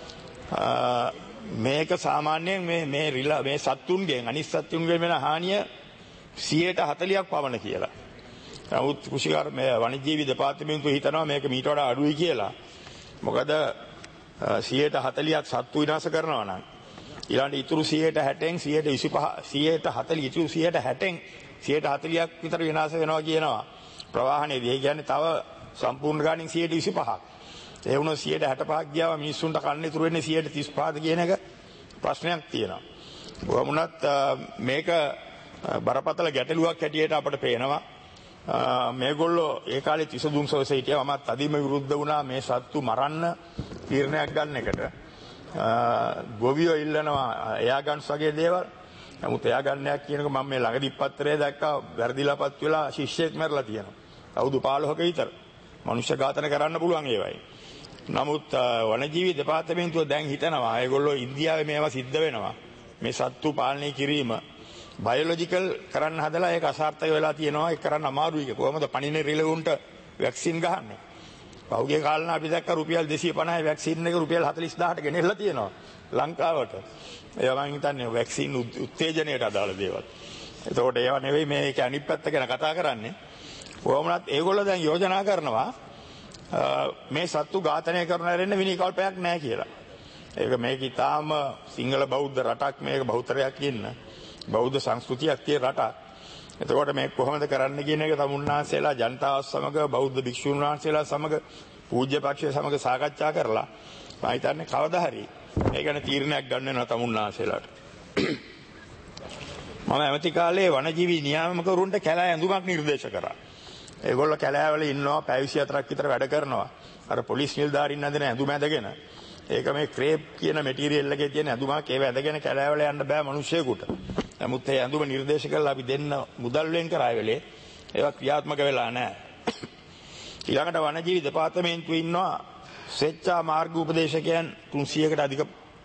මේක සාමාන්‍යයෙන් මේ සත්තුන්ගෙන් අනිත් සත්තුන්ගෙන් වෙන හානිය 40% පමණ කියලා. නමුත් කෘෂිකර්ම වනජීවි දෙපාර්තමේන්තුව හිතනවා මේක මීට වඩා අඩුයි කියලා. මොකද 140ක් සත්තු විනාශ කරනවා නම් ඊළඟ ඉතුරු 160න් 125 ඉතුරු 160න් 140ක් විතර විනාශ වෙනවා කියනවා ප්‍රවාහනයේදී. ඒ කියන්නේ තව සම්පූර්ණ ගානින් 125ක්. ඒ වුණොත් 165ක් ගියාම මිනිස්සුන්ට කන්න ඉතුරු වෙන්නේ 135ද කියන එක ප්‍රශ්නයක් තියෙනවා. කොහොම වුණත් මේක බරපතල ගැටලුවක් හැටියට අපට පේනවා. මේගොල්ලෝ ඒ කාලේ තිසදුම් සොයසේ හිටියා. මමත් අදිම විරුද්ධ වුණා මේ සත්තු මරන්න තීරණයක් ගන්න එකට. ගොවියෝ ඉල්ලනවා එයා ගන්ස් වගේ දේවල්. නමුත් එයා ගන්නයක් කියනක මම මේ ළඟදී පත්තරේ දැක්කා වැරදිලාපත් වෙලා ශිෂ්‍යෙක් මැරලා තියෙනවා. අවුරුදු 15ක විතර. මනුෂ්‍ය ඝාතන කරන්න පුළුවන් ඒවයි. නමුත් වනජීවි දෙපාර්තමේන්තුව දැන් හිතනවා ඒගොල්ලෝ ඉන්දියාවේ මේවා සිද්ධ වෙනවා. මේ සත්තු පාලනය කිරීම බයොලොජිකල් කරන්න හදලා ඒක අසාර්ථක වෙලා තියෙනවා. ඒක කරන්න අමාරුයි. කොහොමද පණිනේ රිලවුන්ට වැක්සින් ගහන්නේ? පහුගිය කාලේ අපි දැක්ක රුපියල් 250 වැක්සින් එක රුපියල් 40000ට ගෙනෙලා තියෙනවා ලංකාවට. ඒවා මම හිතන්නේ වැක්සින් උත්තේජනයට අදාළ දේවල්. එතකොට ඒවා නෙවෙයි මේක අනිත් පැත්ත ගැන කතා කරන්නේ. කොහොමවත් ඒගොල්ලෝ දැන් යෝජනා කරනවා මේ සත්තු ඝාතනය කරන හැරෙන්න විනිකල්පයක් නැහැ කියලා. ඒක මේක ඊටාම සිංහල බෞද්ධ රටක්, මේක බෞද්ධරයක් ඉන්න බෞද්ධ සංස්කෘතියක් තියෙන රටක්. එතකොට මේ කොහොමද කරන්න කියන එක තමුන්නාන්සේලා ජනතාව සමග බෞද්ධ භික්ෂුන් වහන්සේලා සමග පූජ්‍ය පක්ෂය සමග සාකච්ඡා කරලා මම හිතන්නේ කවදා හරි මේ ගැන තීරණයක් ගන්න වෙනවා තමුන්නාන්සේලාට. මම ඇමති කාලේ වනජීවි නියාමකවරුන්ට කැලෑ ඇඳුමක් නිර්දේශ කරා. ඒගොල්ලෝ කැලෑවල ඉන්නවා පැය 24ක් විතර වැඩ කරනවා. අර පොලිස් නිලධාරීන් අඳින ඇඳුම ඇඳගෙන. ඒක මේ ක්‍රේප් කියන මැටීරියල් එකේ තියෙන ඇඳුමක්. ඒව ඇඳගෙන කැලෑවල යන්න බෑ මිනිස්සෙකුට. නමුත් ඒ ඇඳුම නිර්දේශ කරලා අපි දෙන්න මුදල් වෙන් කරා වෙලේ ඒවා ක්‍රියාත්මක වෙලා නැහැ. ඊළඟට වනජීවි දෙපාර්තමේන්තුවේ ඉන්නවා ස්වේච්ඡා මාර්ග උපදේශකයන් 300කට අධික.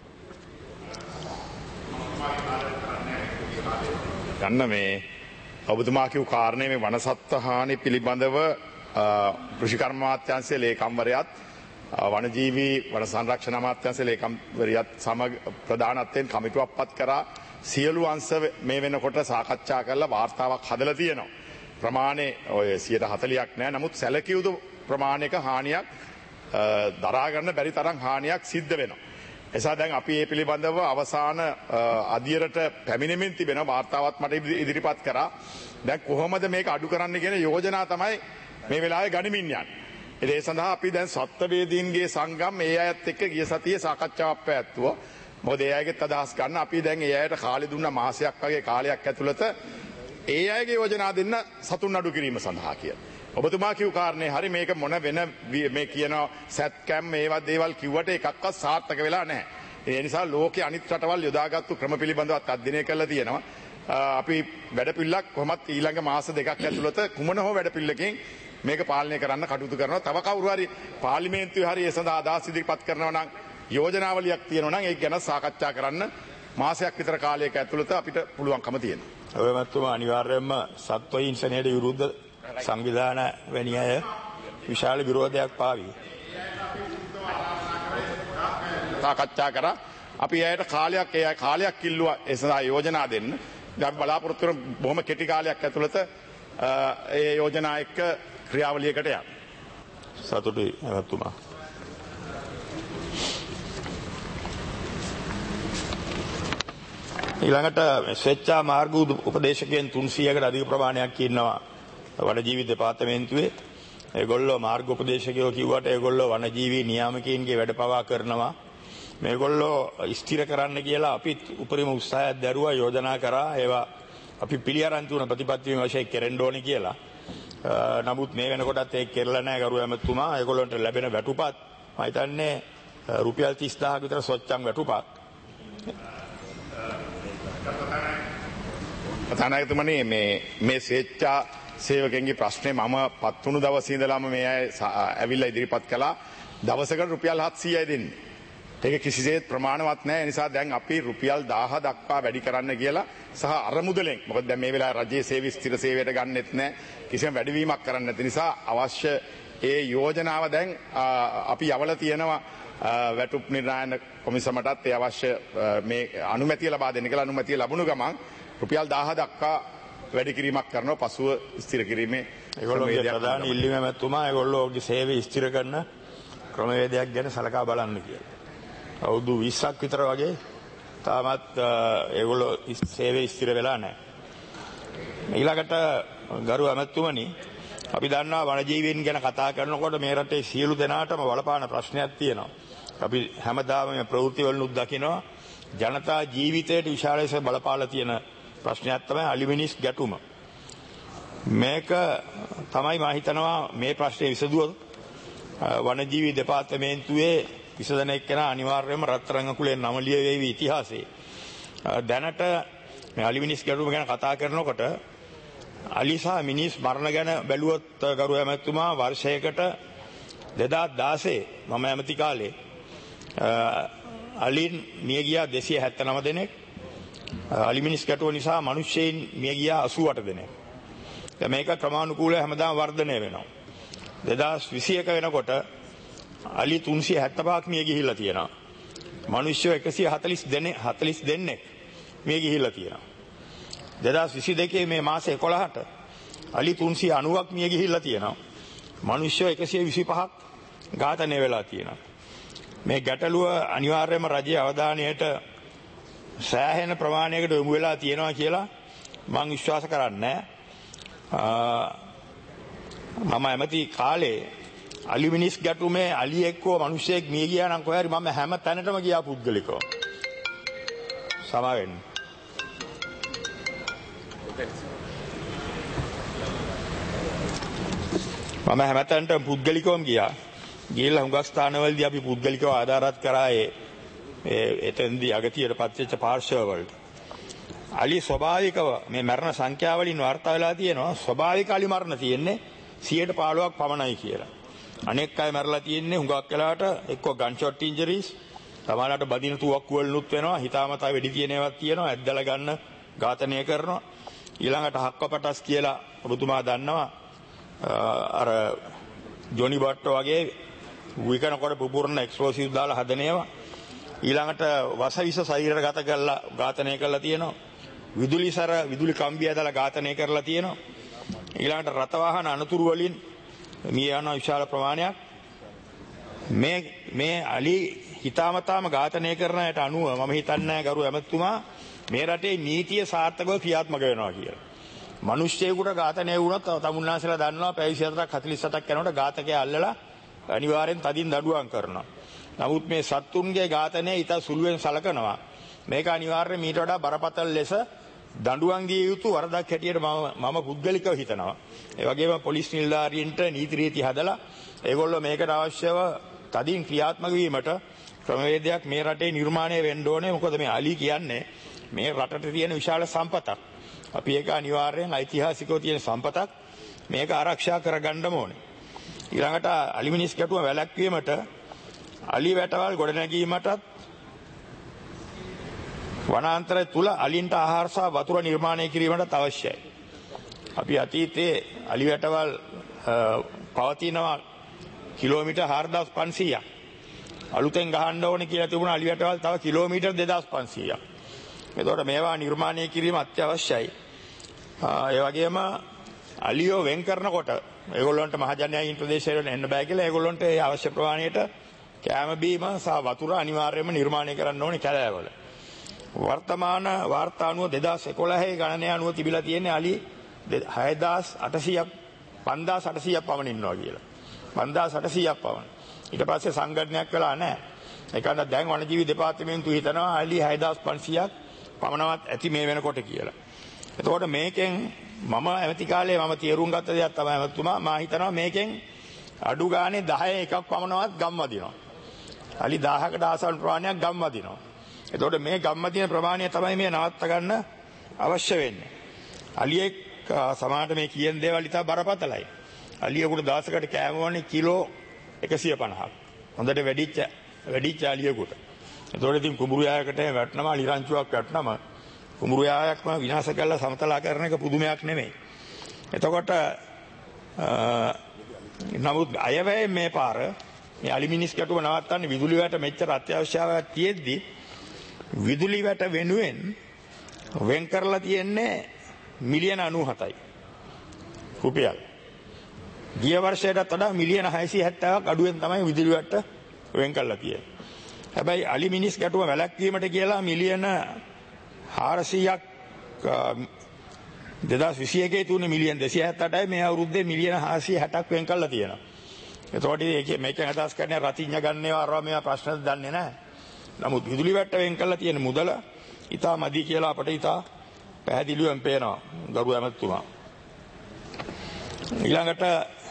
ගන්න මේ ඔබතුමා කියු කාරණේ මේ වනසත්ත්ව හානි පිළිබඳව කෘෂිකර්ම අමාත්‍යාංශයේ ලේකම්වරයාත් වනජීවි වන සංරක්ෂණ අමාත්‍යාංශයේ ලේකම්වරයාත් සමග ප්‍රධානත්වයෙන් කමිටුවක් පත් කරා. සියලු අංශ මේ වෙනකොට සාකච්ඡා කරලා වාර්තාවක් හදලා තියෙනවා. ප්‍රමාණය ඔය 140ක් නෑ. නමුත් සැලකිය යුතු ප්‍රමාණයක හානියක් දරා ගන්න බැරි තරම් හානියක් සිද්ධ වෙනවා. එසා දැන් අපි මේ පිළිබඳව අවසාන අධියරට පැමිණෙමින් තිබෙන වාර්තාවත් මට ඉදිරිපත් කරා. දැන් කොහොමද මේක අඩු කරන්න කියන යෝජනා තමයි මේ වෙලාවේ ගනිමින් යන්නේ. ඒ සඳහා අපි දැන් සත්ත්වවේදීන්ගේ සංගම් ඒ අයත් එක්ක ගිය සතියේ සාකච්ඡාවක් පැවැත්තුවා. මොකද ඒ අයගෙත් අදහස් ගන්න අපි දැන් ඒ අයට කාලේ දුන්න මාසයක් වගේ කාලයක් ඇතුළත ඒ අයගේ යෝජනා දෙන්න සතුන් අඩු කිරීම සඳහා කියලා. ඔබතුමා කිව් කාරණේ හරි මේක මොන වෙන මේ කියන සැත්කම් මේවා දේවල් කිව්වට එකක්වත් සාර්ථක වෙලා නැහැ. ඒ නිසා ලෝකයේ අනිත් රටවල් යොදාගත්තු ක්‍රම පිළිබඳවත් අධ්‍යයනය කරලා තියෙනවා. අපි වැඩපිළිවෙලක් කොහොමත් ඊළඟ මාස දෙකක් ඇතුළත කුමන හෝ වැඩපිළිවෙලකින් මේක පාලනය කරන්න කටයුතු කරනවා. තව කවුරු හරි පාර්ලිමේන්තුවේ හරි ඒ සඳහා අදහස් ඉදිරිපත් කරනවා නම් යෝජනාවලියක් තියෙනවා නම් ඒක ගැන සාකච්ඡා කරන්න මාසයක් විතර කාලයක ඇතුළත අපිට පුළුවන්කම තියෙනවා. ඔය මතුමා අනිවාර්යයෙන්ම සත්වයින් සෙනෙහට විරුද්ධ සංවිධාන වැනි අය විශාල විරෝධයක් පාවි. සාකච්ඡා කරා අපි ඇයට කාලයක් ඒ අය කාලයක් කිල්ලුවා ඒ සඳහා යෝජනා දෙන්න. දැන් බලාපොරොත්තු වෙන බොහොම කෙටි කාලයක් ඇතුළත ඒ යෝජනා එක්ක ක්‍රියාවලියකට යන්න. සතුටුයි මතුමා. ඊළඟට ස්වේච්ඡා මාර්ග උපදේශකයන් 300කට අධික ප්‍රමාණයක් ඉන්නවා වනජීවි දෙපාර්තමේන්තුවේ. ඒගොල්ලෝ මාර්ග උපදේශකයෝ කිව්වට ඒගොල්ලෝ වනජීවි නියාමකයන්ගේ වැඩ පවා කරනවා. මේගොල්ලෝ ස්ථිර කරන්න කියලා අපිත් උපරිම උත්සාහයක් දැරුවා යෝජනා කරා. ඒවා අපි පිළිඅරන් තුන ප්‍රතිපත්තියෙන් වශයෙන් කෙරෙන්න ඕනේ කියලා. නමුත් මේ වෙනකොටත් ඒක කෙරලා නැහැ ගරු ඇමතුමා. ඒගොල්ලන්ට ලැබෙන වැටුපත් මම හිතන්නේ රුපියල් 30000ක විතර සොච්චම් වැටුපක්. ප්‍රධානතුමනි මේ ස්වේච්ඡා සේවකයන්ගේ ප්‍රශ්නේ මම පත් වුණු දවසේ ඉඳලාම මේ අය ඇවිල්ලා ඉදිරිපත් කළා. දවසකට රුපියල් 700යි දෙන්නේ. ඒක කිසිසේත් ප්‍රමාණවත් නැහැ. ඒ නිසා දැන් අපි රුපියල් 1000 දක්වා වැඩි කරන්න කියලා සහ අරමුදලෙන් මොකද දැන් මේ වෙලාවේ රජයේ සේවය ස්ථිර සේවයට ගන්නෙත් නැහැ. කිසිම වැඩිවීමක් කරන්න නැති නිසා අවශ්‍ය ඒ යෝජනාව දැන් අපි යවලා තියෙනවා වැටුප් නිර්ණායන කොමිසමටත් ඒ අවශ්‍ය මේ අනුමැතිය ලබා දෙන්න කියලා. අනුමැතිය ලැබුණු ගමන් රුපියල් 1000 දක්වා වැඩි කිරීමක් කරනවා. පසුව ස්ථිර කිරීමේ ඒගොල්ලෝගේ ප්‍රධාන ඉල්ලීම මැතුමා ඒගොල්ලෝගේ සේවය ස්ථිර කරන ක්‍රමවේදයක් ගැන සලකා බලන්න කියලා. අවුරුදු 20ක් විතර වගේ තාමත් ඒගොල්ලෝ සේවයේ ස්ථිර වෙලා නැහැ. ඊළඟට ගරු ඇමතුමනි අපි දන්නවා වනජීවීන් ගැන කතා කරනකොට මේ රටේ සියලු දෙනාටම බලපාන ප්‍රශ්නයක් තියෙනවා. අපි හැමදාම මේ ප්‍රවෘත්ති වලින් දකිනවා ජනතා ජීවිතයට විශාල ලෙස බලපාලා තියෙන ප්‍රශ්නයක් තමයි අලිමිනිස් ගැටුම. මේක තමයි මම හිතනවා මේ ප්‍රශ්නේ විසඳුවොත් වනජීවි දෙපාර්තමේන්තුවේ විසඳන එක්කෙනා අනිවාර්යයෙන්ම රත්තරන් අකුලේ නම ලියවේවි ඉතිහාසයේ. දැනට මේ අලිමිනිස් ගැටුම ගැන කතා කරනකොට අලි සහ මිනිස් මරණ ගැන බැලුවොත් ගරු ඇමතුමා වර්ෂයකට 2016 මම ඇමති කාලේ අලින් මිය ගියා 279 දෙනෙක්. අලිමිනිස් ගැටුව නිසා මිනිස්සෙයින් මිය ගියා 88 දෙනෙක්. දැන් මේක ක්‍රමානුකූලව හැමදාම වර්ධනය වෙනවා. 2021 වෙනකොට අලි 375ක් මිය ගිහිල්ලා තියෙනවා. මිනිස්සු 140 දෙනෙක් මිය ගිහිල්ලා තියෙනවා. 2022 මේ මාසේ 11ට අලි 390ක් මිය ගිහිල්ලා තියෙනවා. මිනිස්සු 125ක් ඝාතනය වෙලා තියෙනවා. මේ ගැටලුව අනිවාර්යයෙන්ම රජයේ අවධානයට සෑහෙන ප්‍රමාණයකට යොමු වෙලා තියෙනවා කියලා මම විශ්වාස කරන්නේ. මම ඇමති කාලේ අලිමිනිස් ගැටුමේ අලි එක්කෝ මිනිස්සෙක් මිය ගියා නම් කොහේ හරි මම හැම තැනටම ගියා පුද්ගලිකව. සමාවෙන්න. මම හැම තැනටම පුද්ගලිකවම ගියා. ගිහිල්ලා හුඟක් ස්ථානවලදී අපි පුද්ගලිකව ආධාරත් කරා එතෙන්දී අගතියට පත්වෙච්ච පාර්ශවවලට. අලි ස්වභාවිකව මේ මරණ සංඛ්‍යාව වලින් වාර්තා වෙලා තියෙනවා ස්වභාවික අලි මරණ තියෙන්නේ 15%ක් පමණයි කියලා. අනෙක් අය මරලා තියෙන්නේ හුඟක් වෙලාවට එක්ක ගන්ෂොට් ඉන්ජරිස්, සමහරවිට බදින තුවක්කු වලුත් වෙනවා, හිතාමතා වෙඩි තියෙන ඒවාත් තියෙනවා, ඇද්දලා ගන්න ඝාතනය කරනවා. ඊළඟට හක්කපටස් කියලා ඔබතුමා දන්නවා අර ජොනි බට්ටෝ වගේ විකනකොට පුපුරන එක්ස්ප්ලෝසිව් දාලා හදන ඒවා. ඊළඟට වසවිස ශරීරගත කරලා ඝාතනය කරලා තියෙනවා. විදුලි කම්බිය දාලා ඝාතනය කරලා තියෙනවා. ඊළඟට රත වාහන අනතුරු වලින් මිය යන විශාල ප්‍රමාණයක් මේ අලි හිතාමතාම ඝාතනය කරන අයට අනුව මම හිතන්නේ ගරු ඇමතුමා මේ රටේ නීතිය සාර්ථකව ක්‍රියාත්මක වෙනවා කියලා. මිනිස්සෙකුට ඝාතනය වුණොත් තමුන්නාසලා දන්නවා පැය 24ක් 47ක් යනකොට ඝාතකයා අල්ලලා අනිවාර්යෙන් තදින් දඬුවම් කරනවා. නමුත් මේ සත්තුන්ගේ ඝාතනය ඊට සුළුවෙන් සලකනවා. මේක අනිවාර්යයෙන් මීට වඩා බරපතල ලෙස දඬුවම් දිය යුතු වරදක් හැටියට මම පුද්ගලිකව හිතනවා. ඒ වගේම පොලිස් නිලධාරීන්ට නීති රීති හදලා ඒගොල්ලෝ මේකට අවශ්‍යව තදින් ක්‍රියාත්මක වීමට ක්‍රමවේදයක් මේ රටේ නිර්මාණය වෙන්න ඕනේ. මොකද මේ අලි කියන්නේ මේ රටට තියෙන විශාල සම්පතක්. අපි ඒක අනිවාර්යෙන් ඓතිහාසිකව තියෙන සම්පතක්. මේක ආරක්ෂා කරගන්න ඕනේ. ඊළඟට අලිමිනිස් ගැටුම වැළැක්වීමට අලි වැටවල් ගොඩනැගීමටත් වනාන්තරය තුල අලින්ට ආහාර සහ වතුර නිර්මාණය කිරීමට අවශ්‍යයි. අපි අතීතයේ අලි වැටවල් පවතිනවා කිලෝමීටර් 4500ක්. අලුතෙන් ගහන්න ඕනේ කියලා තිබුණ අලි වැටවල් තව කිලෝමීටර් 2500ක්. එතකොට මේවා නිර්මාණය කිරීම අත්‍යවශ්‍යයි. ඒ වගේම අලියෝ වෙන් කරනකොට ඒගොල්ලන්ට මහජනයාගේ ප්‍රදේශවලට එන්න බෑ කියලා ඒගොල්ලන්ට ඒ අවශ්‍ය ප්‍රමාණයට කැම බීම සහ වතුර අනිවාර්යයෙන්ම නිර්මාණය කරන්න ඕනේ කැලෑවල. වර්තමාන වාර්තා අනුව 2011 ගණනය අනුව තිබිලා තියෙන්නේ අලි 5800ක් 5800ක් පමණ ඉන්නවා කියලා. 5800ක් පමණ. ඊට පස්සේ සංගණනයක් කළා නැහැ. ඒකන දැන් වනජීවි දෙපාර්තමේන්තුව හිතනවා අලි 6500ක් පමණවත් ඇති මේ වෙනකොට කියලා. එතකොට මේකෙන් මම ඇමති කාලේ මම තීරුම් ගත්ත දෙයක් තමයි ඇමතුමා මා හිතනවා මේකෙන් අඩු ගානේ 10 එකක් පමණවත් ගම්මදිනවා. අලි 1000කට ආසන්න ප්‍රමාණයක් ගම්මදිනවා. එතකොට මේ ගම්මදින ප්‍රමාණය තමයි මේ නවත්ත ගන්න අවශ්‍ය වෙන්නේ. අලියෙක් සමාජයට මේ කියන දේවල් ඉතා බරපතලයි. අලියෙකුට දවසකට කෑම වන්නේ කිලෝ 150ක්. හොඳට වැඩිච්ච අලියෙකුට. එතකොට ඉතින් කුඹුරු යායකට වැටෙනවා ලිරංචුවක් වැටෙනම කුඹුරු යායක්ම විනාශ කරලා සමතලා කරන එක පුදුමයක් නෙමෙයි. එතකොට නමුත් අයවැය මේ පාර මේ අලිමිනිස් ගැටුම නවත්තන්න විදුලි වැට මෙච්චර අත්‍යවශ්‍යතාවයක් තියෙද්දි විදුලි වැට වෙනුවෙන් වෙන් කරලා තියෙන්නේ මිලියන 97යි රුපියල්. ගිය වර්ෂයටත් වඩා මිලියන 670ක් අඩුවෙන් තමයි විදුලි වැට වෙන් කරලා තියෙන්නේ. හැබැයි අලි මිනිස් ගැටුම වැළැක්වීමට කියලා මිලියන 400ක් 2021 තුනේ මිලියන 278යි මේ අවුරුද්දේ මිලියන 460ක් වෙන් කරලා තියෙනවා. ඒතකොට මේකෙන් අදහස් කරන්නේ රතිඤ්ඤ ගන්නේවා අරවා මේවා ප්‍රශ්න දන්නේ නැහැ. නමුත් විදුලි වැට්ට වෙන් කරලා තියෙන මුදල ඉතා මදි කියලා අපට ඉතා පැහැදිලිවම පේනවා ගරු ඇමතුමා. ඊළඟට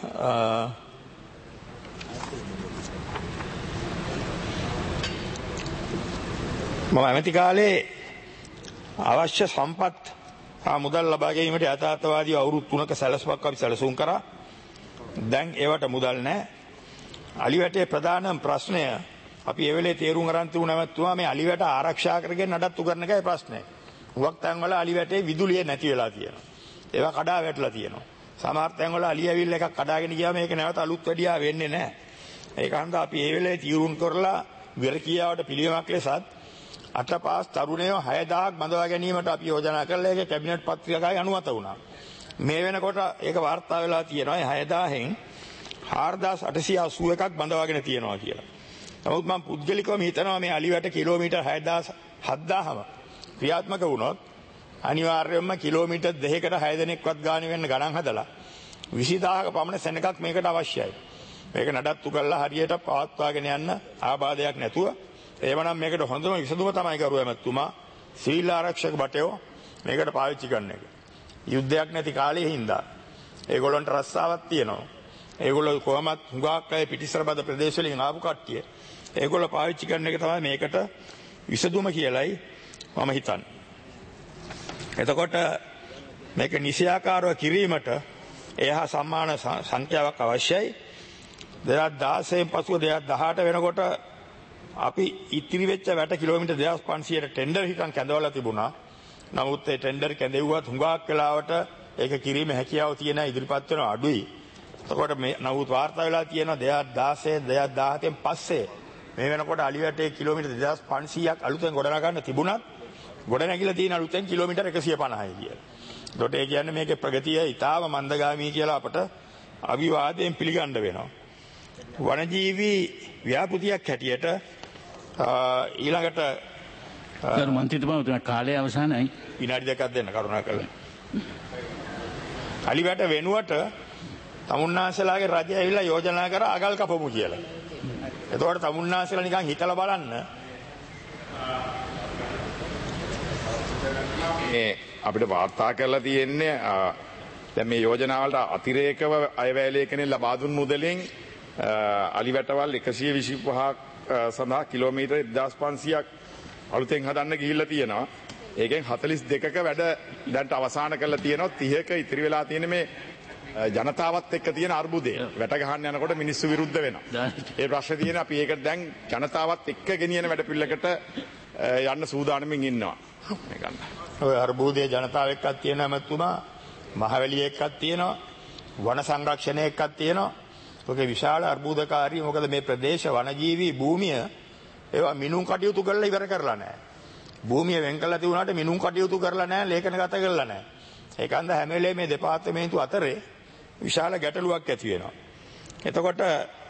මම ඇමති කාලේ අවශ්‍ය සම්පත් මුදල් ලබා ගැනීමට යථාර්ථවාදී අවුරුදු 3ක සැලසුමක් අපි සැලසුම් කරා. දැන් ඒවට මුදල් නැහැ. අලිවැටේ ප්‍රධාන ප්‍රශ්නය අපි ඒ වෙලේ තේරුම් අරන් තිබුණ නැවතුවා මේ අලිවැට ආරක්ෂා කරගෙන නඩත්තු කරන එකයි ප්‍රශ්නේ. හුඟක් තැන් වල අලිවැටේ විදුලිය නැති වෙලා තියෙනවා. ඒවා කඩා වැටලා තියෙනවා. සමහර තැන් වල අලිය ඇවිල්ලා එකක් කඩාගෙන ගියාම මේක නැවත අලුත් වැඩියා වෙන්නේ නැහැ. ඒක හන්ද අපි ඒ වෙලේ තීරුම් කරලා විරකියාවට පිළිවෙමක් ලෙසත් අටපාස් තරුණයෝ 6000ක් බඳවා ගැනීමට අපි යෝජනා කළා. ඒක කැබිනට් පත්‍රිකාවේ අනුමත වුණා. මේ වෙනකොට ඒක වාර්තා වෙලා තියෙනවා 6000න් 4881ක් බඳවාගෙන තියෙනවා කියලා. නමුත් මම පුද්ගලිකවම හිතනවා මේ අලිවැට කිලෝමීටර් 7000ම ක්‍රියාත්මක වුණොත් අනිවාර්යයෙන්ම කිලෝමීටර් 2කට 6 දෙනෙක්වත් ගාන වෙන්න ගණන් හදලා 20000ක පමණ සෙනඟක් මේකට අවශ්‍යයි. මේක නඩත්තු කරලා හරියට පවත්වාගෙන යන්න ආබාධයක් නැතුව එහෙමනම් මේකට හොඳම විසඳුම තමයි කරුවා මැතිතුමා සිවිල් ආරක්ෂක බටයෝ මේකට පාවිච්චි කරන එක. යුද්ධයක් නැති කාලේ හින්දා ඒගොල්ලන්ට රස්සාවක් තියෙනවා. ඒගොල්ලෝ කොහොමත් හුඟක් අය පිටිසර බද ප්‍රදේශ වලින් ආපු කට්ටිය. ඒගොල්ලෝ පාවිච්චි කරන එක තමයි මේකට විසඳුම කියලායි මම හිතන්නේ. එතකොට මේක නිසියාකාරව කිරීමට එහා සම්මාන සංඛ්‍යාවක් අවශ්‍යයි. 2016 පසුව 2018 වෙනකොට අපි ඉතිරි වෙච්ච වැට කිලෝමීටර් 2500ට ටෙන්ඩර් හිටන් කැඳවලා තිබුණා. නමුත් ඒ ටෙන්ඩර් කැඳෙව්වත් හුඟක් වෙලාවට ඒක කිරීමේ හැකියාව තියෙන ඉදිරිපත් වෙන අඩුයි. එතකොට මේ නමුත් වාර්තා වෙලා තියෙන 2016 2017න් පස්සේ මේ වෙනකොට අලිවැටේ කිලෝමීටර් 2500ක් අලුතෙන් ගොඩනගා ගන්න තිබුණත් ගොඩනැගිලා තියෙන අලුතෙන් කිලෝමීටර් 150යි කියලා. ඒකට ඒ කියන්නේ මේකේ ප්‍රගතිය ඊටාම මන්දගාමී කියලා අපට අවිවාදයෙන් පිළිගන්න වෙනවා. වනජීවී ව්‍යාපෘතියක් හැටියට ඊළඟට ගරු මන්ත්‍රීතුමා කාලය අවසానයි. විනාඩි දෙකක් දෙන්න කරුණාකරලා. අලිවැට වෙනුවට තමුන්නාසලාගේ රජය ඇවිල්ලා යෝජනා කරා අගල් කපමු කියලා. එතකොට තමුන්නාසලා නිකන් හිතලා බලන්න. අපිට වාර්තා කරලා තියෙන්නේ දැන් මේ යෝජනාවලට අතිරේකව අයවැයලේඛනයෙන් ලබා දුන් මුදලින් අලිවැටවල් 125ක් සඳහා කිලෝමීටර් 1500ක් අලුතෙන් හදන්න ගිහිල්ලා තියෙනවා. ඒකෙන් 42ක වැඩ දැන්ට අවසන් කරලා තියෙනවා. 30ක ඉතිරි වෙලා තියෙන මේ ජනතාවත් එක්ක තියෙන අර්බුදය. වැට ගහන්න යනකොට මිනිස්සු විරුද්ධ වෙනවා. ඒ ප්‍රශ්නේ තියෙන අපි ඒක දැන් ජනතාවත් එක්ක ගෙනියන වැඩ පිළිලකට යන්න සූදානමින් ඉන්නවා. මේ ගන්න. ඔය අර්බුදයේ ජනතාව එක්කක් තියෙන හැමතුමා මහවැලිය එක්කක් තියෙනවා. වන සංරක්ෂණය එක්කක් තියෙනවා. ඔකේ විශාල අර්බුදකාරී මොකද මේ ප්‍රදේශ වනජීවී භූමිය ඒවා මිනුම් කටයුතු කරලා ඉවර කරලා නැහැ. භූමිය වෙන් කරලා තිබුණාට මිනුම් කටයුතු කරලා නැහැ, ලේඛනගත කරලා නැහැ. ඒකන්ද හැම වෙලේම මේ දෙපාර්තමේන්තු අතරේ විශාල ගැටලුවක් ඇති වෙනවා. එතකොට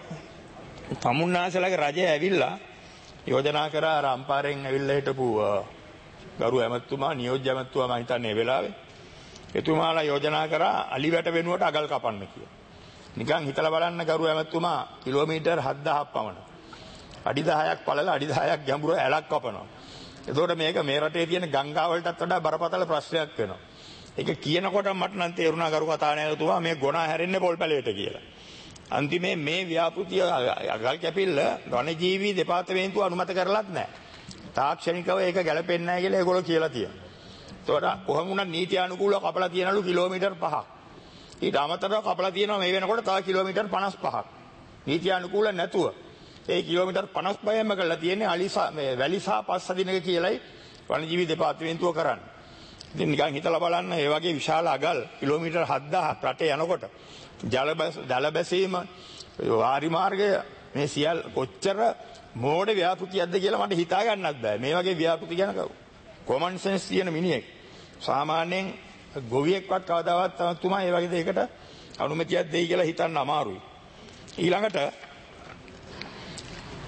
තමුන්නාසලගේ රජය ඇවිල්ලා යෝජනා කරා අර අම්පාරෙන් ඇවිල්ලා හිටපු ගරු ඇමතුමා නියෝජ්‍ය ඇමතුමා මම හිතන්නේ ඒ වෙලාවේ එතුමාලා යෝජනා කරා අලිවැට වෙනුවට අගල් කපන්න කියලා. නිකන් හිතලා බලන්න ගරු ඇමතුමා කිලෝමීටර් 7000ක් පමණ. අඩි 10ක් පළල අඩි 10ක් ගැඹුර ඇලක් කපනවා. එතකොට මේක මේ රටේ තියෙන ගංගා වලටත් වඩා බරපතල ප්‍රශ්නයක් වෙනවා. ඒක කියනකොට මට නම් තේරුණා ගරු කතානායකතුමා මේ ගොනා හැරෙන්නේ පොල් පැලයට කියලා. අන්තිමේ මේ ව්‍යාපෘතිය අගල් කැපිල්ල වනජීවී දෙපාර්තමේන්තුව අනුමත කරලත් නැහැ. තාක්ෂණිකව ඒක ගැලපෙන්නේ නැහැ කියලා ඒගොල්ලෝ කියලා තියෙනවා. ඒතකොට කොහොම වුණත් නීති අනුකූලව කපලා තියනලු කිලෝමීටර් 5ක්. ඊට අමතරව කපලා තියෙනවා මේ වෙනකොට තව කිලෝමීටර් 55ක්. නීති අනුකූල නැතුව ඒ කිලෝමීටර් 55ක්ම කරලා තියෙන්නේ වැලිසා පස් අදිනක කියලයි වනජීවී දෙපාර්තමේන්තුව කරන්නේ. ඉතින් නිකන් හිතලා බලන්න මේ වගේ විශාල අගල් කිලෝමීටර් 7000ක් රටේ යනකොට ජල බැසීම වාරි මාර්ගය මේ සියල් කොච්චර මෝඩ ව්‍යාපෘතියක්ද කියලා මට හිතා ගන්නත් බෑ. මේ වගේ ව්‍යාපෘති ගැන කොමන් සෙන්ස් තියෙන මිනිහෙක් සාමාන්‍යයෙන් ගොවියෙක්වත් කවදාවත් තුමා මේ වගේ දෙයකට අනුමැතියක් දෙයි කියලා හිතන්න අමාරුයි. ඊළඟට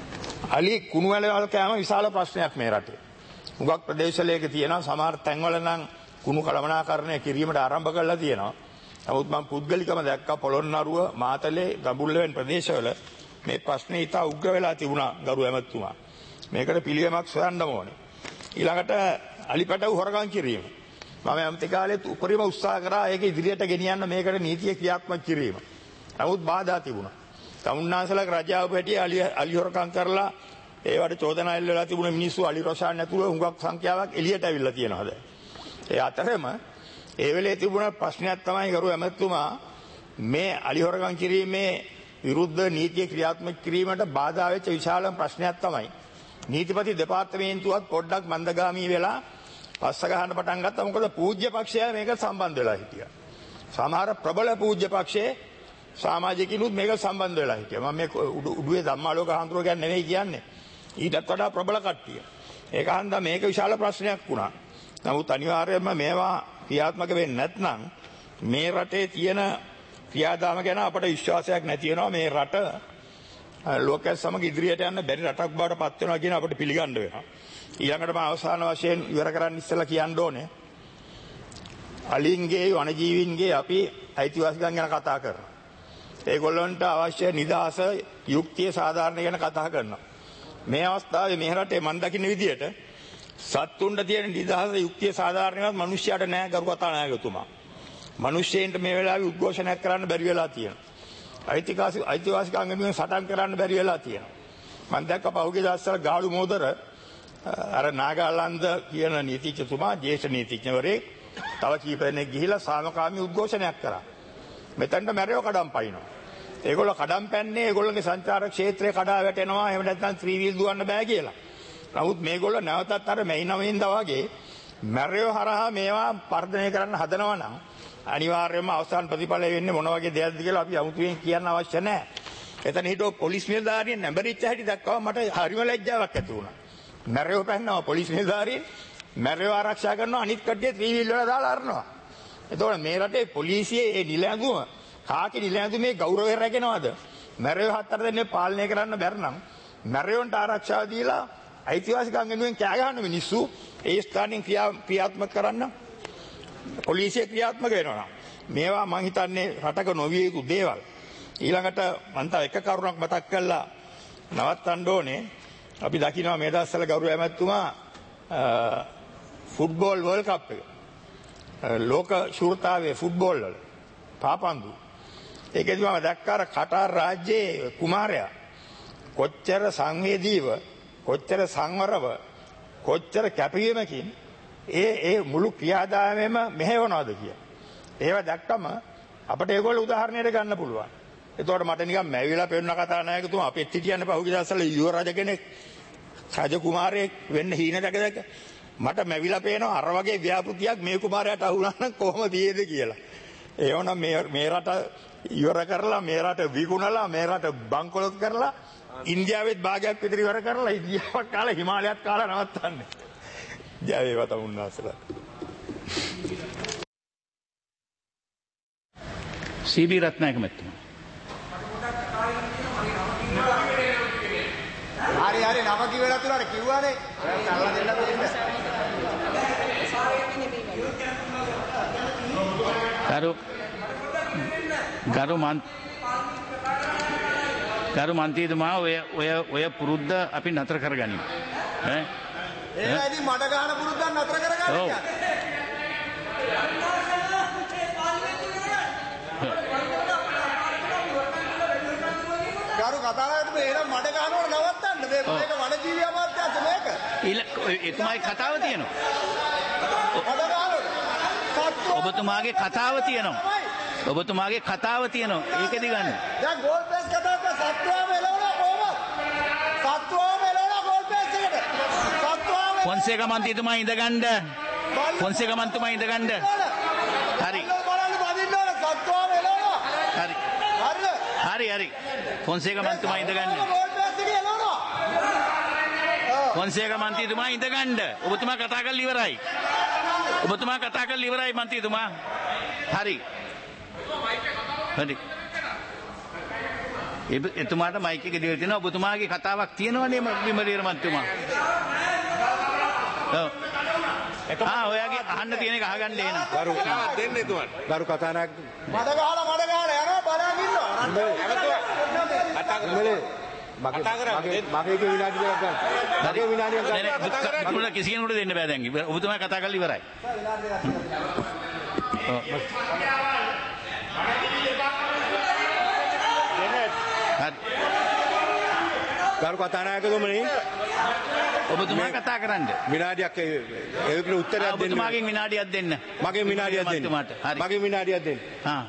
අලි කුණු වල කෑම විශාල ප්‍රශ්නයක් මේ රටේ. හුඟක් ප්‍රදේශවලක තියෙනවා සමහර තැන්වල නම් කුණු කළමනාකරණය කිරීමට ආරම්භ කරලා තියෙනවා. නමුත් මම පුද්ගලිකව දැක්කා පොළොන්නරුව මාතලේ ගඹුල්ලෙන් ප්‍රදේශවල මේ ප්‍රශ්නේ ඉතා උග්‍ර වෙලා තිබුණා ගරු ඇමතුමා. මේකට පිළියමක් සොයන්න ඕනේ. ඊළඟට අලිපටව හොරගම් කිරීම. මම ඇමති කාලෙත් උපරිම උත්සාහ කරා ඒක ඉදිරියට ගෙනියන්න මේකට නීතිය ක්‍රියාත්මක කිරීම. නමුත් බාධා තිබුණා. තමුන්නාසලක රජාව පැටිය අලි හොරකම් කරලා ඒවට චෝදනා එල්ල වෙලා තිබුණ මිනිස්සු අලි රොෂාන් නැතුව හුඟක් සංඛ්‍යාවක් එළියට ඇවිල්ලා තියෙනවා දැන්. ඒ අතරම ඒ වෙලේ තිබුණ ප්‍රශ්නයක් තමයි ගරු ඇමතුමා මේ අලි හොරකම් කිරීමේ විරුද්ධ නීතිය ක්‍රියාත්මක කිරීමට බාධා වෙච්ච විශාලම ප්‍රශ්නයක් තමයි නීතිපති දෙපාර්තමේන්තුවත් පොඩ්ඩක් මන්දගාමී වෙලා පස්ස ගහන්න පටන් ගත්තා. මොකද පූජ්‍ය පක්ෂය මේක සම්බන්ධ වෙලා හිටියා. සමහර ප්‍රබල පූජ්‍ය පක්ෂයේ සමාජිකිනුත් මේක සම්බන්ධ වෙලා හිටියා. මම මේ උඩුවේ ධම්මාලෝක හඳුර ගන්න නෙවෙයි කියන්නේ. ඊටත් වඩා ප්‍රබල කට්ටිය. ඒක හන්දා මේක විශාල ප්‍රශ්නයක් වුණා. නමුත් අනිවාර්යයෙන්ම මේවා ක්‍රියාත්මක වෙන්නේ නැත්නම් මේ රටේ තියෙන ක්‍රියාදාම ගැන අපට විශ්වාසයක් නැති වෙනවා. මේ රට ලෝකයේ සමග ඉදිරියට යන්න බැරි රටක් බවට පත් වෙනවා කියන අපිට පිළිගන්න වෙනවා. ඊළඟට මම අවසාන වශයෙන් ඉවර කරන්න ඉස්සෙල්ලා කියන්න ඕනේ. අලින්ගේ වනජීවීන්ගේ අපි අයිතිවාසිකම් ගැන කතා කරනවා. ඒගොල්ලන්ට අවශ්‍ය නිදහස යුක්තිය සාධාරණ ගැන කතා කරනවා. මේ අවස්ථාවේ මේ රටේ මම දකින්න විදියට සත්තුන්ට තියෙන නිදහස යුක්තිය සාධාරණවත් මිනිස්යාට නැහැ ගරු කතානායකතුමා. මිනිස්සෙන්ට මේ වෙලාවේ උද්ඝෝෂණයක් කරන්න බැරි වෙලා තියෙනවා. අයිතිවාසිකම් වෙනුවෙන් සටන් කරන්න බැරි වෙලා තියෙනවා. මම දැක්ක පහුගිය දවස්වල ගාලු මෝදර අර නාගාලන්ද කියන නීතිඥතුමා ජ්‍යෙෂ්ඨ නීතිඥවරයෙක් තව කීප දෙනෙක් ගිහිලා සාමකාමී උද්ඝෝෂණයක් කරා. මෙතනට මැරෙව කඩම් පයින්නවා. ඒගොල්ලෝ කඩම් පැන්නේ ඒගොල්ලෝගේ සංචාරක ක්ෂේත්‍රය කඩා වැටෙනවා. එහෙම නැත්නම් ත්‍රිවිල් දුවන්න බෑ කියලා. නමුත් මේගොල්ලෝ නැවතත් අර මෙයි 9 ඉඳා වගේ මැරෙව හරහා මේවා වර්ධනය කරන්න හදනවා නම් අනිවාර්යයෙන්ම අවසාන ප්‍රතිඵලය වෙන්නේ මොන වගේ දෙයක්ද කියලා අපි අමුතුවෙන් කියන්න අවශ්‍ය නැහැ. එතන හිටව පොලිස් නිලධාරියෙන් නැඹරිච්ච හැටි දැක්කම මට හරිම ලැජ්ජාවක් ඇති වුණා. මැරෙව පැන්නවා පොලිස් නිලධාරියෙන් මැරෙව ආරක්ෂා කරනවා අනිත් කට්ටිය ත්‍රිවිල් වල දාලා අරනවා. එතකොට මේ රටේ පොලිසියේ ඒ නිලැඳුම කාකි නිලැඳුමේ ගෞරවය රැගෙනවද? මැරෙව හතර දෙනේ පාලනය කරන්න බැරි නම් මැරෙවන්ට ආරක්ෂාව දීලා අයිතිවාසිකම් වෙනුවෙන් කෑ ගහන මිනිස්සු ඒ ස්ථානින් ක්‍රියාත්මක කරන්න පොලිසිය ක්‍රියාත්මක වෙනවා. මේවා මං හිතන්නේ රටක නොවිය යුතු දේවල්. ඊළඟට මම තව එක කරුණක් මතක් කරලා නවත්තන්න ඕනේ. අපි දකිනවා මේ දවස්වල ගෞරව ඇමතුමා ෆුට්බෝල් වර්ල්ඩ් කප් එක ලෝක ශූරතාවයේ ෆුට්බෝල් වල පාපන්දු ඒකෙදි මම දැක්කා කටාර් රාජ්‍යයේ කුමාරයා කොච්චර සංවේදීව කොච්චර සංවරව කොච්චර කැපවීමකින් ඒ මුළු ක්‍රියාදාමයේම මෙහෙවනවාද කියලා. ඒව දැක්කම අපිට ඒගොල්ලෝ උදාහරණයක් ගන්න පුළුවන්. එතකොට මට නිකන් මැවිලා පෙන්න කතා නායකතුමා අපෙත් හිටියන්නේ පහුගිය දවස්වල යුව රජ කෙනෙක් රජ කුමාරයෙක් වෙන්න හීන දැක මට මැවිලා පේනවා අර වගේ ව්‍යාපෘතියක් මේ කුමාරයාට අහුණා නම් කොහොමද ඊයේද කියලා. ඒවනම් මේ රට ඉවර කරලා මේ රට විකුණලා මේ රට බංකොලොත් කරලා ඉන්දියාවෙත් භාගයක් විතර ඉවර කරලා ඉන්දියාවක් කාලා හිමාලයත් කාලා නවත්තන්නේ. ජය වේවා තමුන්නාසලා. සීබී රත්නායක මැතිතුමා. හරි නම කිව්වලා තුනට කිව්වනේ. කරලා දෙන්න දෙන්න. ගරු මන්ත්‍රීතුමා ඔය පුරුද්ද අපි නතර කරගනිමු. ඈ ඒක ඉතින් මඩ ගන්න පුරුද්දක් නතර කරගන්න කියන්නේ. ගරු කතාවකට මේක මඩ ගන්නවට නවත්තන්න මේක වනජීවි අමාත්‍යාංශ මේක. එතුමාගේ කතාව තියෙනවා. ඔබතුමාගේ කතාව තියෙනවා. ඔබතුමාගේ කතාව තියෙනවා. ඒකෙදි ගන්න. දැන් ගෝල් පේස් කතාවක සත්වාම එළවලා කොහොමද? සත්වාම එළවලා ගෝල් පේස් එකට. සත්වාම ෆොන්සේකා මන්ත්‍රීතුමා ඉඳගන්න. ෆොන්සේකා මන්ත්‍රීතුමා ඉඳගන්න. හරි. බලන්න බදින්න ඕන සත්වාම එළවලා. හරි. හරි. ෆොන්සේකා මන්ත්‍රීතුමා ඉඳගන්න. ගෝල් පේස් එක එළවනවා. ෆොන්සේකා මන්ත්‍රීතුමා ඉඳගන්න. ඔබතුමා කතා කරලා ඉවරයි. ඔබතුමා කතා කරලා ඉවරයි මන්ත්‍රීතුමා. හරි. එතුමාට මයික් එක දීලා තිනවා ඔබතුමාගේ කතාවක් තියෙනවනේ විමලීර මන්තුමා. ඔව්. ඔයාගේ අහන්න තියෙන එක අහගන්න එන. ගරු දෙන්න එතුමාට. ගරු කතානායක මඩ ගහලා යනවා බලන් ඉන්නවා. මගේ විනාඩි දෙකක් ගන්න. මගේ විනාඩියක් ගන්න. නෑ කිසි කෙනෙකුට දෙන්න බෑ දැන්. ඔබතුමා කතා කරලා ඉවරයි. ගරු කතානායකතුමනි ඔබතුමා කතා කරන්න. විනාඩියක් ඒකට උත්තරයක් දෙන්න. ඔබතුමාගෙන් විනාඩියක් දෙන්න. මගේ විනාඩියක් දෙන්න. මගේ විනාඩියක් දෙන්න.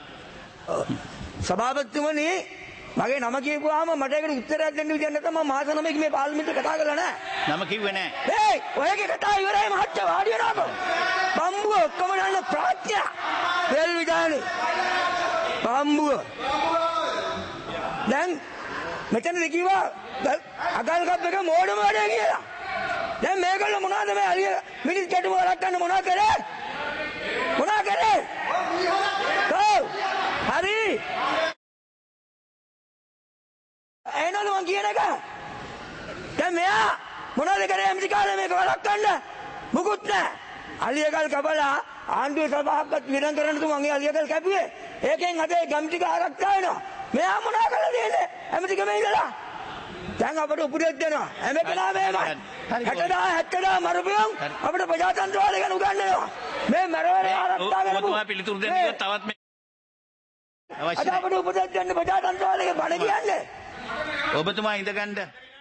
සභාපතිතුමනි මගේ නම කියපුවාම මට ඒකට උත්තරයක් දෙන්න විදියක් නැත්නම් මම මාස 9ක මේ පාර්ලිමේන්තුවේ කතා කරලා නැහැ. නම කිව්වේ නැහැ. හේ ඔයගේ කතාව ඉවරයි මහත්තයා වාඩි වෙනවකෝ. බම්බුව ඔක්කොම යන ප්‍රඥා. වෙල් විදානේ. බම්බුව. දැන් මෙතනද කිව්වා අගල් කප් එක මෝඩ මෝඩේ කියලා. දැන් මේගොල්ලෝ මොනවද මේ අලිය මිනිස් කැටුම වලක් ගන්න මොනවා කරේ? මොනවා කරේ? හරි. එනලු මං කියන එක. දැන් මෙයා මොනවද කරේ ඇමරිකාවේ මේක වලක් ගන්න? මුකුත් නැහැ. අලියගල් කපලා ආණ්ඩුවේ සභාවකට විරන් කරන්න තුමන්ගේ අලියගල් කැපුවේ. ඒකෙන් අද ගම් ටික ආරක්ෂා වෙනවා. මෙයා මොනවා කළාද ඉන්නේ? ඇමරිකාවේ ඉඳලා. දැන් අපට උපදෙස් දෙනවා. හැමකලා මේමයි. 60000 මරපියන් අපිට ප්‍රජාතන්ත්‍රවාදය ගැන උගන්වනවා. මේ මරවරේ ආරක්ෂා කරපු ඔබතුමා පිළිතුරු දෙන්න තවත් මේ අවශ්‍යයි. අපට උපදෙස් දෙන්න ප්‍රජාතන්ත්‍රවාදයේ බණ කියන්නේ. ඔබතුමා ඉඳගන්න